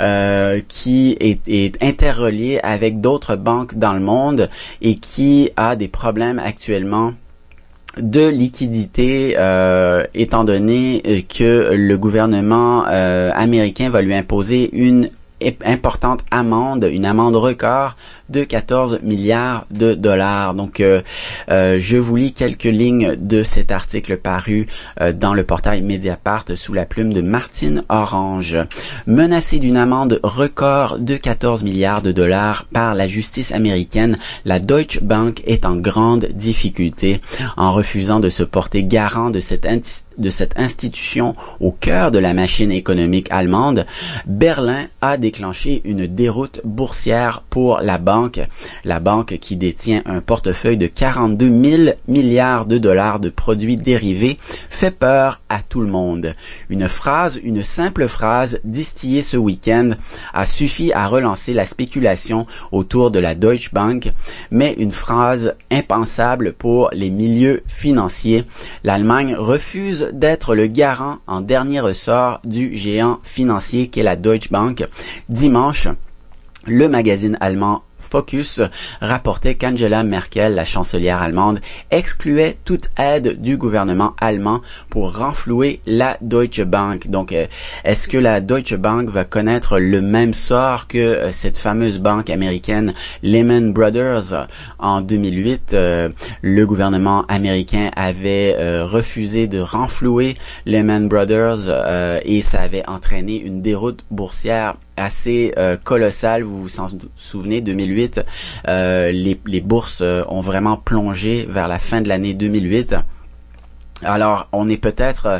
qui est interrelié avec d'autres banques dans le monde et qui a des problèmes actuellement de liquidité étant donné que le gouvernement américain va lui imposer une importante amende, une amende record de 14 milliards de dollars. Donc, je vous lis quelques lignes de cet article paru dans le portail Mediapart sous la plume de Martine Orange. Menacée d'une amende record de 14 milliards de dollars par la justice américaine, la Deutsche Bank est en grande difficulté en refusant de se porter garant de cette institution au cœur de la machine économique allemande. Berlin a déclenché une déroute boursière pour la banque qui détient un portefeuille de 42 000 milliards de dollars de produits dérivés, fait peur à tout le monde. Une simple phrase distillée ce week-end a suffi à relancer la spéculation autour de la Deutsche Bank, mais une phrase impensable pour les milieux financiers. L'Allemagne refuse d'être le garant en dernier ressort du géant financier qu'est la Deutsche Bank. Dimanche, le magazine allemand Focus rapportait qu'Angela Merkel, la chancelière allemande, excluait toute aide du gouvernement allemand pour renflouer la Deutsche Bank. Donc, est-ce que la Deutsche Bank va connaître le même sort que cette fameuse banque américaine Lehman Brothers? En 2008, le gouvernement américain avait refusé de renflouer Lehman Brothers et ça avait entraîné une déroute boursière assez colossale. Vous vous en souvenez, 2008, les bourses ont vraiment plongé vers la fin de l'année 2008. Alors, on est peut-être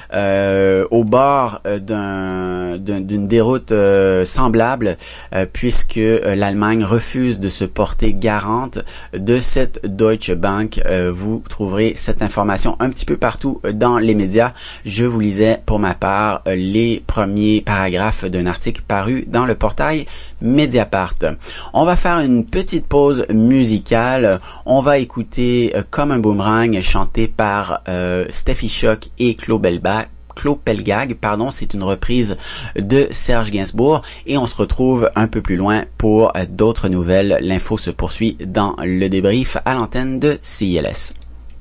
au bord d'une déroute semblable, puisque l'Allemagne refuse de se porter garante de cette Deutsche Bank. Vous trouverez cette information un petit peu partout dans les médias. Je vous lisais pour ma part les premiers paragraphes d'un article paru dans le portail Mediapart. On va faire une petite pause musicale. On va écouter Comme un boomerang chanté par Steffi Shock et Claude Pelgag, c'est une reprise de Serge Gainsbourg et on se retrouve un peu plus loin pour d'autres nouvelles. L'info se poursuit dans le débrief à l'antenne de CILS.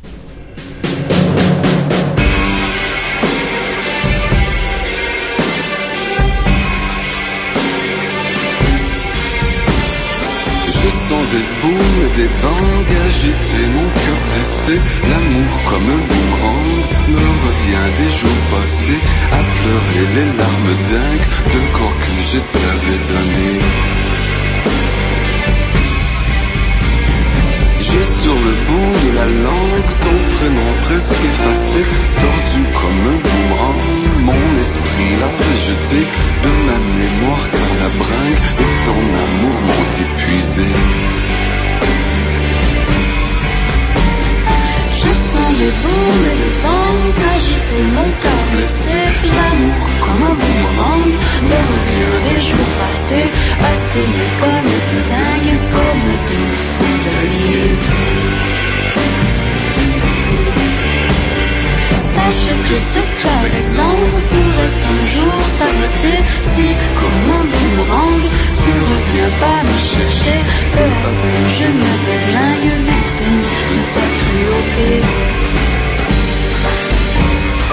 Des booms et des bangs agités, mon cœur blessé, l'amour comme un boomerang me revient des jours passés, à pleurer les larmes dingues de corps que je t'avais donné. J'ai sur le bout de la langue ton prénom presque effacé, tordu comme un boomerang, mon esprit l'a rejeté, de ma mémoire car la bringue de ton amour m'ont épuisé. Les booms et les bangs agiter mon cœur blessé, l'amour comme un boomerang me revient des jours passés, à s'aimer comme des dingues, comme deux fous alliés. Sache que ce clair exemple pourrait un jour s'arrêter si, comme un boomerang, tu ne reviens pas me chercher. Peu à peu je me déglingue, victime de ta cruauté.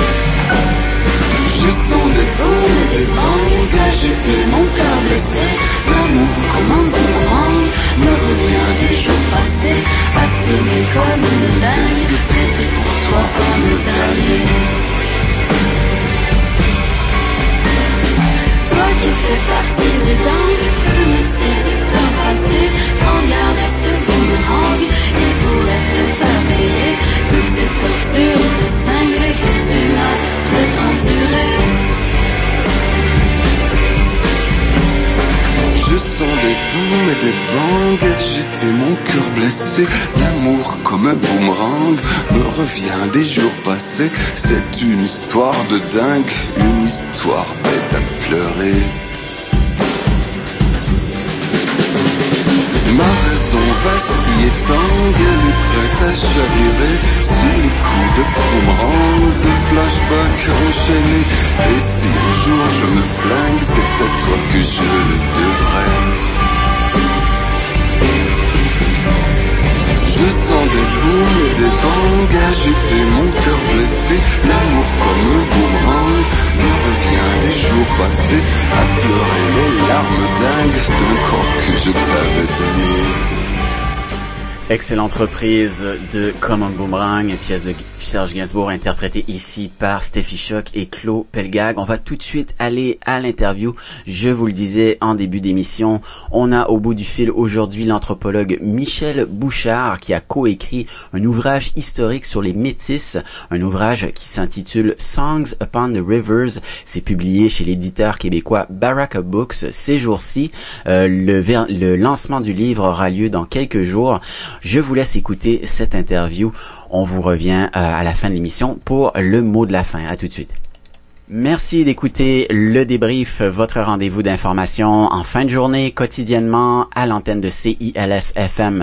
comme un boomerang me revient des jours passés. C'est une histoire de dingue, une histoire bête à pleurer. Ma raison vacille et tangue, elle est prête à chavirer sous les coups de boomerang, de flashback enchaînés. Et si un jour je me flingue, c'est peut-être toi que je le devrais. Je sens des booms et des bangs agiter mon cœur blessé. L'amour comme un boomerang me revient des jours passés à pleurer les larmes dingues d'un corps que je t'avais donné. Excellente reprise de Comme un boomerang, pièce de Serge Gainsbourg interprétée ici par Steffi Choc et Claude Pelgag. On va tout de suite aller à l'interview. Je vous le disais en début d'émission, on a au bout du fil aujourd'hui l'anthropologue Michel Bouchard qui a coécrit un ouvrage historique sur les métis, un ouvrage qui s'intitule Songs Upon the Rivers. C'est publié chez l'éditeur québécois Baraka Books ces jours-ci. Le lancement du livre aura lieu dans quelques jours. Je vous laisse écouter cette interview. On vous revient à la fin de l'émission pour le mot de la fin. À tout de suite. Merci d'écouter Le Débrief, votre rendez-vous d'information en fin de journée, quotidiennement, à l'antenne de CILS FM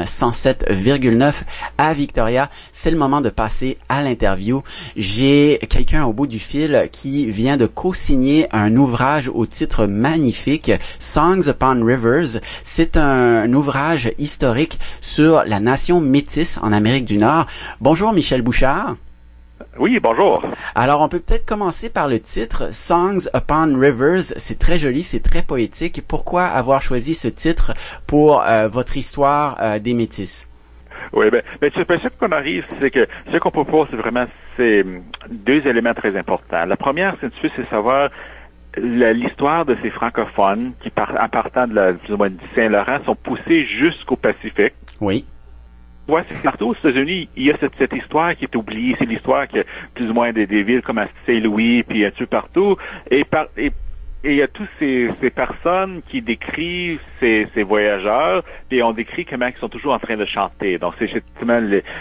107,9 à Victoria. C'est le moment de passer à l'interview. J'ai quelqu'un au bout du fil qui vient de co-signer un ouvrage au titre magnifique, Songs Upon Rivers. C'est un ouvrage historique sur la nation métisse en Amérique du Nord. Bonjour Michel Bouchard. Oui, bonjour. Alors, on peut peut-être commencer par le titre, Songs Upon Rivers. C'est très joli, c'est très poétique. Pourquoi avoir choisi ce titre pour votre histoire des Métis? Oui, ce qu'on arrive, c'est que ce qu'on propose, c'est deux éléments très importants. La première, c'est savoir l'histoire de ces francophones qui, en partant de plus ou moins du Saint-Laurent, sont poussés jusqu'au Pacifique. Oui. Ouais, c'est partout aux États-Unis, il y a cette histoire qui est oubliée. C'est l'histoire que plus ou moins des villes comme à Saint-Louis, puis un peu partout. Et il y a tous ces personnes qui décrivent ces voyageurs, et on décrit comment ils sont toujours en train de chanter. Donc c'est justement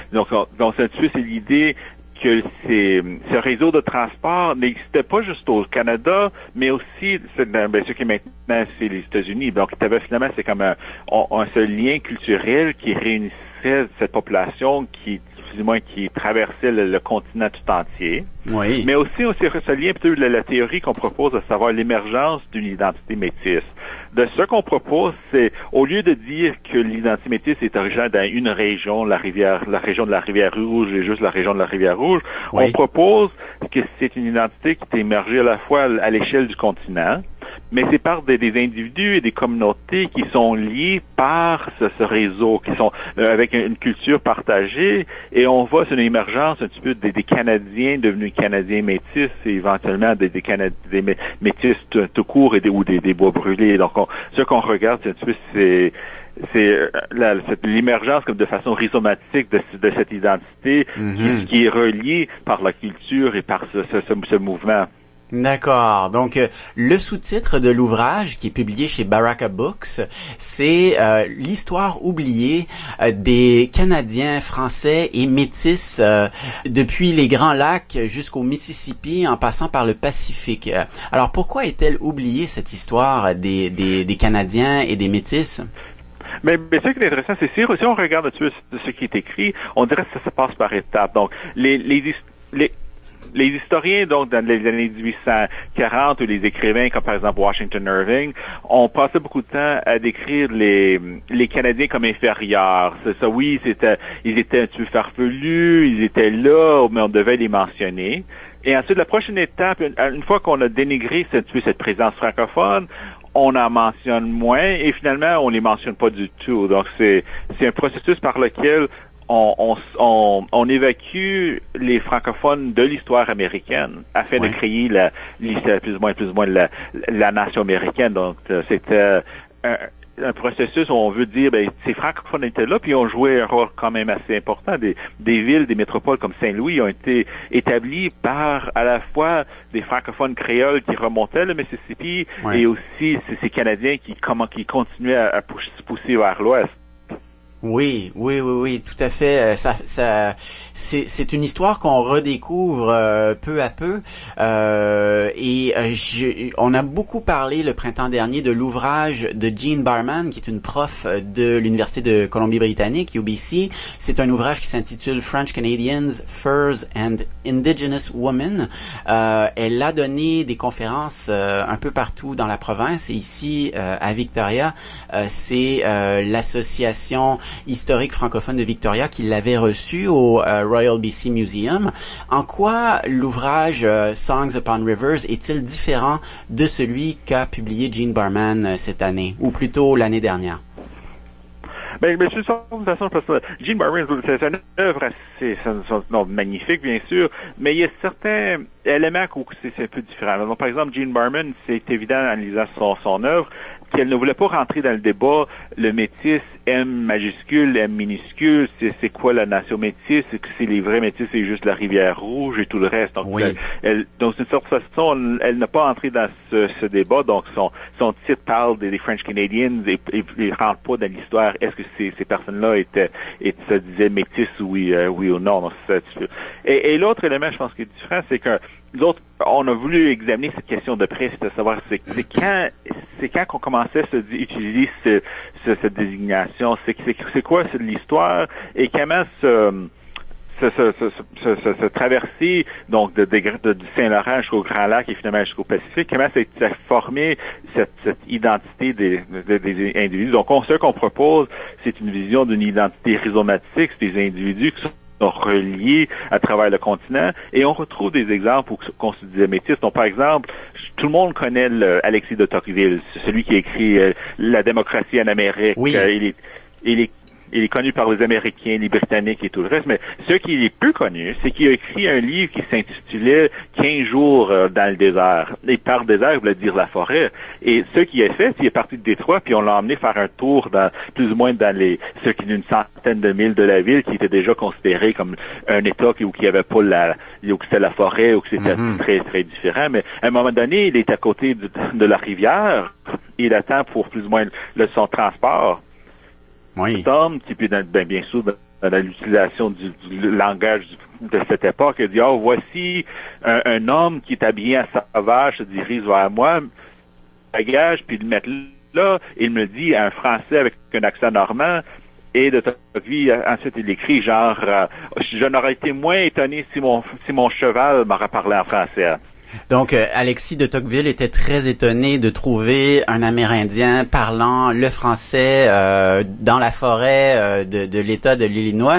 c'est l'idée que ce réseau de transport n'existait pas juste au Canada, mais aussi ce qui est maintenant c'est les États-Unis. Donc finalement c'est comme un seul lien culturel qui réunissait cette population qui traversait le continent tout entier. Oui. Mais aussi, ce lien peut-être de la théorie qu'on propose, à savoir l'émergence d'une identité métisse. De ce qu'on propose, c'est, au lieu de dire que l'identité métisse est originaire dans une région, la région de la Rivière-Rouge et juste la région de la Rivière-Rouge, oui. On propose que c'est une identité qui est émergée à la fois à l'échelle du continent, mais c'est par des individus et des communautés qui sont liés par ce réseau, qui sont avec une culture partagée, et on voit sur une émergence un petit peu des Canadiens devenus Canadiens métis, et éventuellement des métis tout court ou des bois brûlés. Donc ce qu'on regarde, c'est un petit peu c'est l'émergence comme de façon rhizomatique de cette identité qui est reliée par la culture et par ce mouvement. D'accord. Donc, le sous-titre de l'ouvrage qui est publié chez Baraka Books, c'est l'histoire oubliée des Canadiens, Français et Métis depuis les Grands Lacs jusqu'au Mississippi en passant par le Pacifique. Alors, pourquoi est-elle oubliée, cette histoire des Canadiens et des Métis? Mais ce qui est intéressant, c'est si on regarde ce qui est écrit, on dirait que ça se passe par étapes. Donc, les historiens, donc, dans les années 1840, ou les écrivains, comme par exemple Washington Irving, ont passé beaucoup de temps à décrire les Canadiens comme inférieurs. C'est ça, oui, ils étaient un petit peu farfelus, ils étaient là, mais on devait les mentionner. Et ensuite, la prochaine étape, une fois qu'on a dénigré cette présence francophone, on en mentionne moins, et finalement, on les mentionne pas du tout. Donc, c'est un processus par lequel on évacue les francophones de l'histoire américaine afin de créer plus ou moins la nation américaine. Donc, c'était un processus où on veut dire, ces francophones étaient là, puis ont joué un rôle quand même assez important. Des villes, des métropoles comme Saint-Louis ont été établies par à la fois des francophones créoles qui remontaient le Mississippi, et aussi ces Canadiens qui continuaient à se pousser vers l'ouest. Oui, tout à fait. C'est une histoire qu'on redécouvre peu à peu. On a beaucoup parlé le printemps dernier de l'ouvrage de Jean Barman, qui est une prof de l'Université de Colombie-Britannique, UBC. C'est un ouvrage qui s'intitule French Canadians, Furs and Indigenous Women. Elle a donné des conférences un peu partout dans la province, et ici à Victoria, c'est l'association historique francophone de Victoria qui l'avait reçu au Royal BC Museum. En quoi l'ouvrage Songs Upon Rivers est-il différent de celui qu'a publié Jean Barman cette année, ou plutôt l'année dernière? Mais de toute façon, parce que Jean Barman, c'est une œuvre assez magnifique, bien sûr, mais il y a certains éléments où c'est un peu différent. Donc, par exemple, Jean Barman, c'est évident en lisant son œuvre qu'elle ne voulait pas rentrer dans le débat, le métis, M majuscule, M minuscule, c'est quoi la nation métisse, c'est les vrais métis, c'est juste la rivière rouge et tout le reste. Donc, donc d'une certaine façon, elle n'a pas entré dans ce débat, donc son titre parle des French Canadians et rentre pas dans l'histoire. Est-ce que ces personnes-là se disaient métis, oui ou non. Donc, et l'autre élément, je pense, qui est différent, c'est que on a voulu examiner cette question de près, c'est de savoir c'est quand qu'on commençait à utiliser cette désignation, c'est quoi l'histoire et comment se traverser donc du Saint-Laurent jusqu'au Grand Lac et finalement jusqu'au Pacifique, comment ça a formé cette identité des individus. Donc ce qu'on propose, c'est une vision d'une identité rhizomatique, c'est des individus qui sont reliés à travers le continent, et on retrouve des exemples où qu'on se disait métis. Donc, par exemple, tout le monde connaît Alexis de Tocqueville, celui qui a écrit La démocratie en Amérique. Oui. Il est connu par les Américains, les Britanniques et tout le reste, mais ce qui est plus connu, c'est qu'il a écrit un livre qui s'intitulait 15 jours dans le désert. Et par désert, il voulait dire la forêt. Et ce qu'il a fait, c'est qu'il est parti de Détroit, puis on l'a emmené faire un tour plus ou moins dans ce qui est une centaine de milles de la ville, qui était déjà considéré comme un État où il n'y avait pas où c'était la forêt, où c'était très, très différent. Mais à un moment donné, il est à côté de la rivière, il attend pour plus ou moins son transport. Oui. Tom, qui puis bien sûr dans l'utilisation du langage de cette époque, il dit voici un homme qui est habillé en sauvage se dirige vers moi, bagage, puis le mettre là, il me dit un français avec un accent normand, et de Tocqueville, ensuite il écrit genre je n'aurais été moins étonné si mon cheval m'aurait parlé en français. Donc, Alexis de Tocqueville était très étonné de trouver un Amérindien parlant le français dans la forêt de l'État de l'Illinois.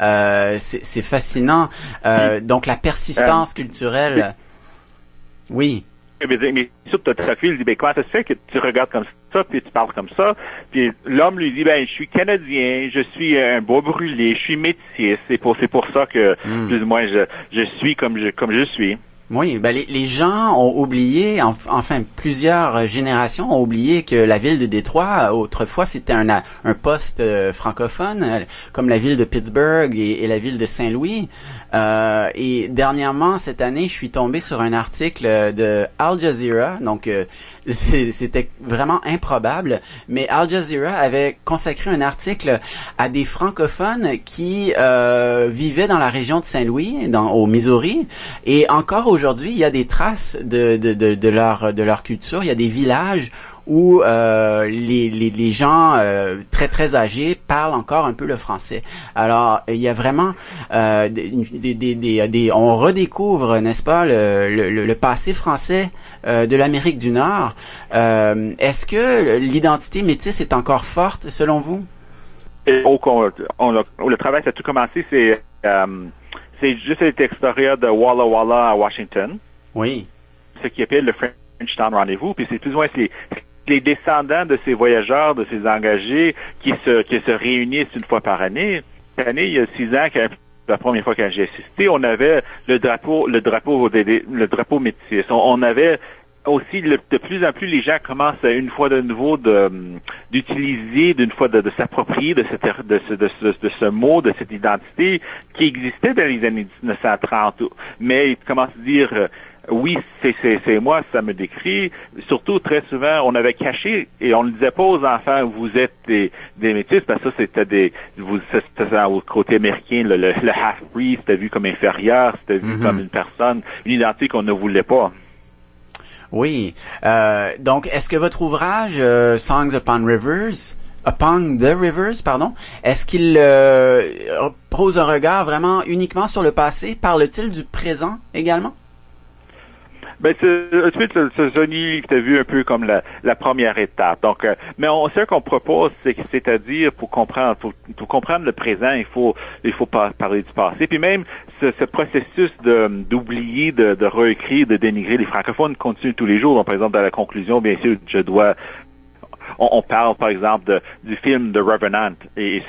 C'est fascinant. Donc, la persistance culturelle. Oui. Mais surtout, Tocqueville dit, comment ça se fait que tu regardes comme ça, puis tu parles comme ça? Puis l'homme lui dit, je suis Canadien, je suis un bois brûlé, je suis métis, c'est pour ça que, plus ou moins, je suis comme je suis. Oui, les gens ont oublié, enfin plusieurs générations ont oublié que la ville de Détroit, autrefois, c'était un poste francophone, comme la ville de Pittsburgh et la ville de Saint-Louis. Et dernièrement, cette année, je suis tombé sur un article de Al Jazeera, donc c'était vraiment improbable, mais Al Jazeera avait consacré un article à des francophones qui vivaient dans la région de Saint-Louis, au Missouri, et encore aujourd'hui, il y a des traces de leur culture. Il y a des villages où les gens très très âgés parlent encore un peu le français. Alors il y a vraiment on redécouvre, n'est-ce pas, le passé français de l'Amérique du Nord. Est-ce que l'identité métisse est encore forte selon vous? Le travail, ça a tout commencé, c'est juste l'extérieur de Walla Walla à Washington. Oui. Ce qui appelle le Frenchtown Rendez-vous. Puis c'est plus ou moins les descendants de ces voyageurs, de ces engagés qui se réunissent une fois par année. Cette année, il y a 6 ans, la première fois que j'ai assisté, on avait le drapeau métis. On avait aussi de plus en plus les gens commencent une fois de nouveau d'utiliser, d'une fois de s'approprier de ce mot, de cette identité qui existait dans les années 1930. Mais ils commencent à dire oui, c'est moi, ça me décrit. Surtout, très souvent, on avait caché et on ne disait pas aux enfants, vous êtes des métis, parce que ça, c'était au côté américain, le half-breed, c'était vu comme inférieur, c'était vu comme une personne, une identité qu'on ne voulait pas. Oui. Donc, est-ce que votre ouvrage, Songs Upon the Rivers, est-ce qu'il pose un regard vraiment uniquement sur le passé? Parle-t-il du présent également? Ben, c'est un livre que tu as vu un peu comme la première étape. Donc, mais ce qu'on propose, c'est-à-dire pour comprendre le présent, il faut pas parler du passé. Puis même ce processus d'oublier, de réécrire, de dénigrer les francophones continue tous les jours. Donc, par exemple, dans la conclusion, bien sûr, on parle, par exemple, du film The Revenant. Et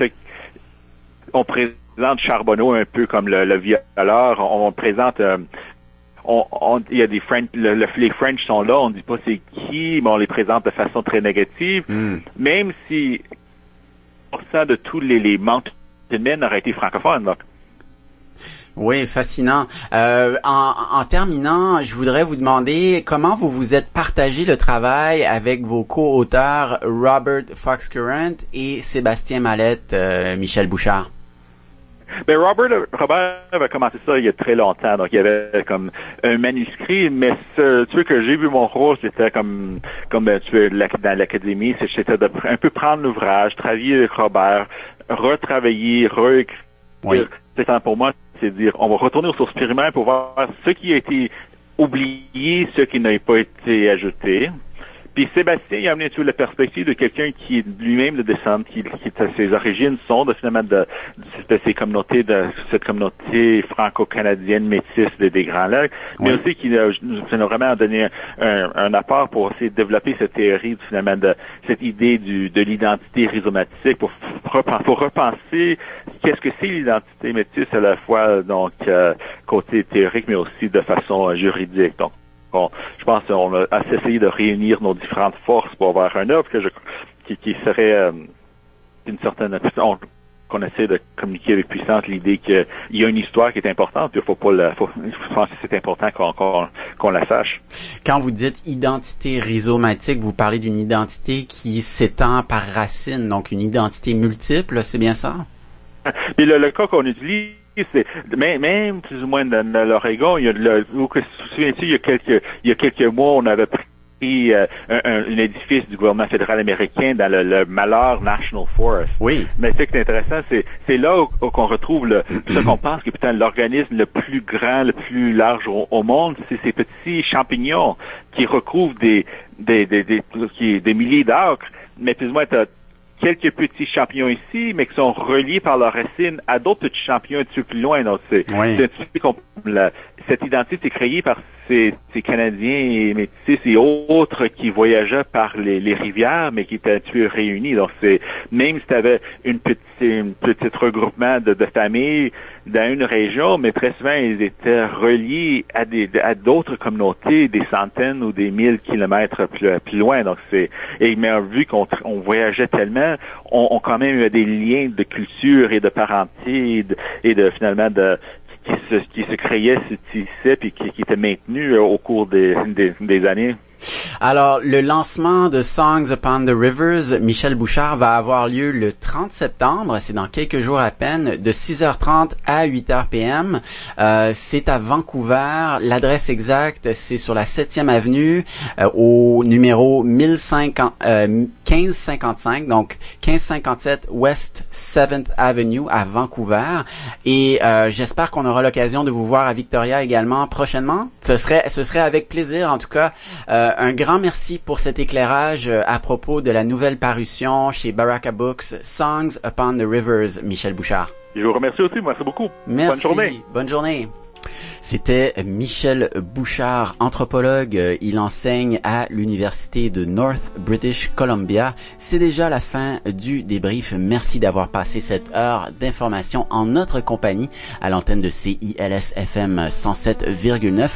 on présente Charbonneau un peu comme le violeur. On présente, il y a des French, les French sont là, on dit pas c'est qui, mais on les présente de façon très négative. Même si, ça de tous les mountainmen auraient été francophones, donc. Oui, fascinant. En terminant, je voudrais vous demander comment vous vous êtes partagé le travail avec vos co-auteurs Robert Fox-Current et Sébastien Mallette, Michel Bouchard. Ben Robert avait commencé ça il y a très longtemps, donc il y avait comme un manuscrit, mais tu vois que j'ai vu mon rôle, c'était comme tu vois dans l'académie, c'était de un peu prendre l'ouvrage, travailler avec Robert, retravailler, réécrire. Oui. C'est pour moi, c'est dire on va retourner aux sources primaires pour voir ce qui a été oublié, ce qui n'a pas été ajouté. Puis Sébastien, il a amené la perspective de quelqu'un qui est lui-même de descente, qui ses origines sont finalement de ces communautés, de cette communauté franco-canadienne métisse des Grands Lacs, mais aussi qui nous a vraiment donné un apport pour essayer de développer cette théorie finalement de cette idée de l'identité rhizomatique pour repenser qu'est-ce que c'est l'identité métisse à la fois donc côté théorique mais aussi de façon juridique. Donc je pense qu'on a assez essayé de réunir nos différentes forces pour avoir un œuvre qui serait une certaine qu'on essaie de communiquer avec puissance l'idée qu'il y a une histoire qui est importante, puis je pense que c'est important qu'on la sache. Quand vous dites identité rhizomatique, vous parlez d'une identité qui s'étend par racine, donc une identité multiple, c'est bien ça? Puis le cas qu'on utilise, c'est même plus ou moins dans l'Oregon, il y a quelques mois, on avait pris un édifice du gouvernement fédéral américain dans le Malheur National Forest. Oui. Mais ce qui est intéressant, c'est là où qu'on retrouve ce qu'on pense que peut-être l'organisme le plus grand, le plus large au monde, c'est ces petits champignons qui recouvrent des milliers d'acres, mais plus ou moins quelques petits champignons ici, mais qui sont reliés par leurs racines à d'autres petits champignons un petit peu plus loin. Donc, cette identité est créée par ces Canadiens et métis et autres qui voyageaient par les rivières, mais qui étaient un petit peu réunis. Donc, même si tu avais une petite regroupement de familles dans une région, mais très souvent, ils étaient reliés à d'autres communautés, des centaines ou des 1000 kilomètres plus loin. Donc, mais vu qu'on voyageait tellement, on quand même eu des liens de culture et de parenté et de finalement qui se créait, se tissait puis qui était maintenu au cours des années. Alors, le lancement de Songs Upon the Rivers, Michel Bouchard, va avoir lieu le 30 septembre. C'est dans quelques jours à peine, de 6h30 à 8h PM. C'est à Vancouver. L'adresse exacte, c'est sur la 7e avenue, au numéro 1555, donc 1557 West 7th Avenue à Vancouver. Et j'espère qu'on aura l'occasion de vous voir à Victoria également prochainement. Ce serait avec plaisir, en tout cas. Un grand merci pour cet éclairage à propos de la nouvelle parution chez Baraka Books, Songs Upon the Rivers, Michel Bouchard. Je vous remercie aussi, merci beaucoup. Merci. Bonne journée. Bonne journée. C'était Michel Bouchard, anthropologue. Il enseigne à l'Université de North British Columbia. C'est déjà la fin du débrief. Merci d'avoir passé cette heure d'information en notre compagnie à l'antenne de CILS FM 107,9.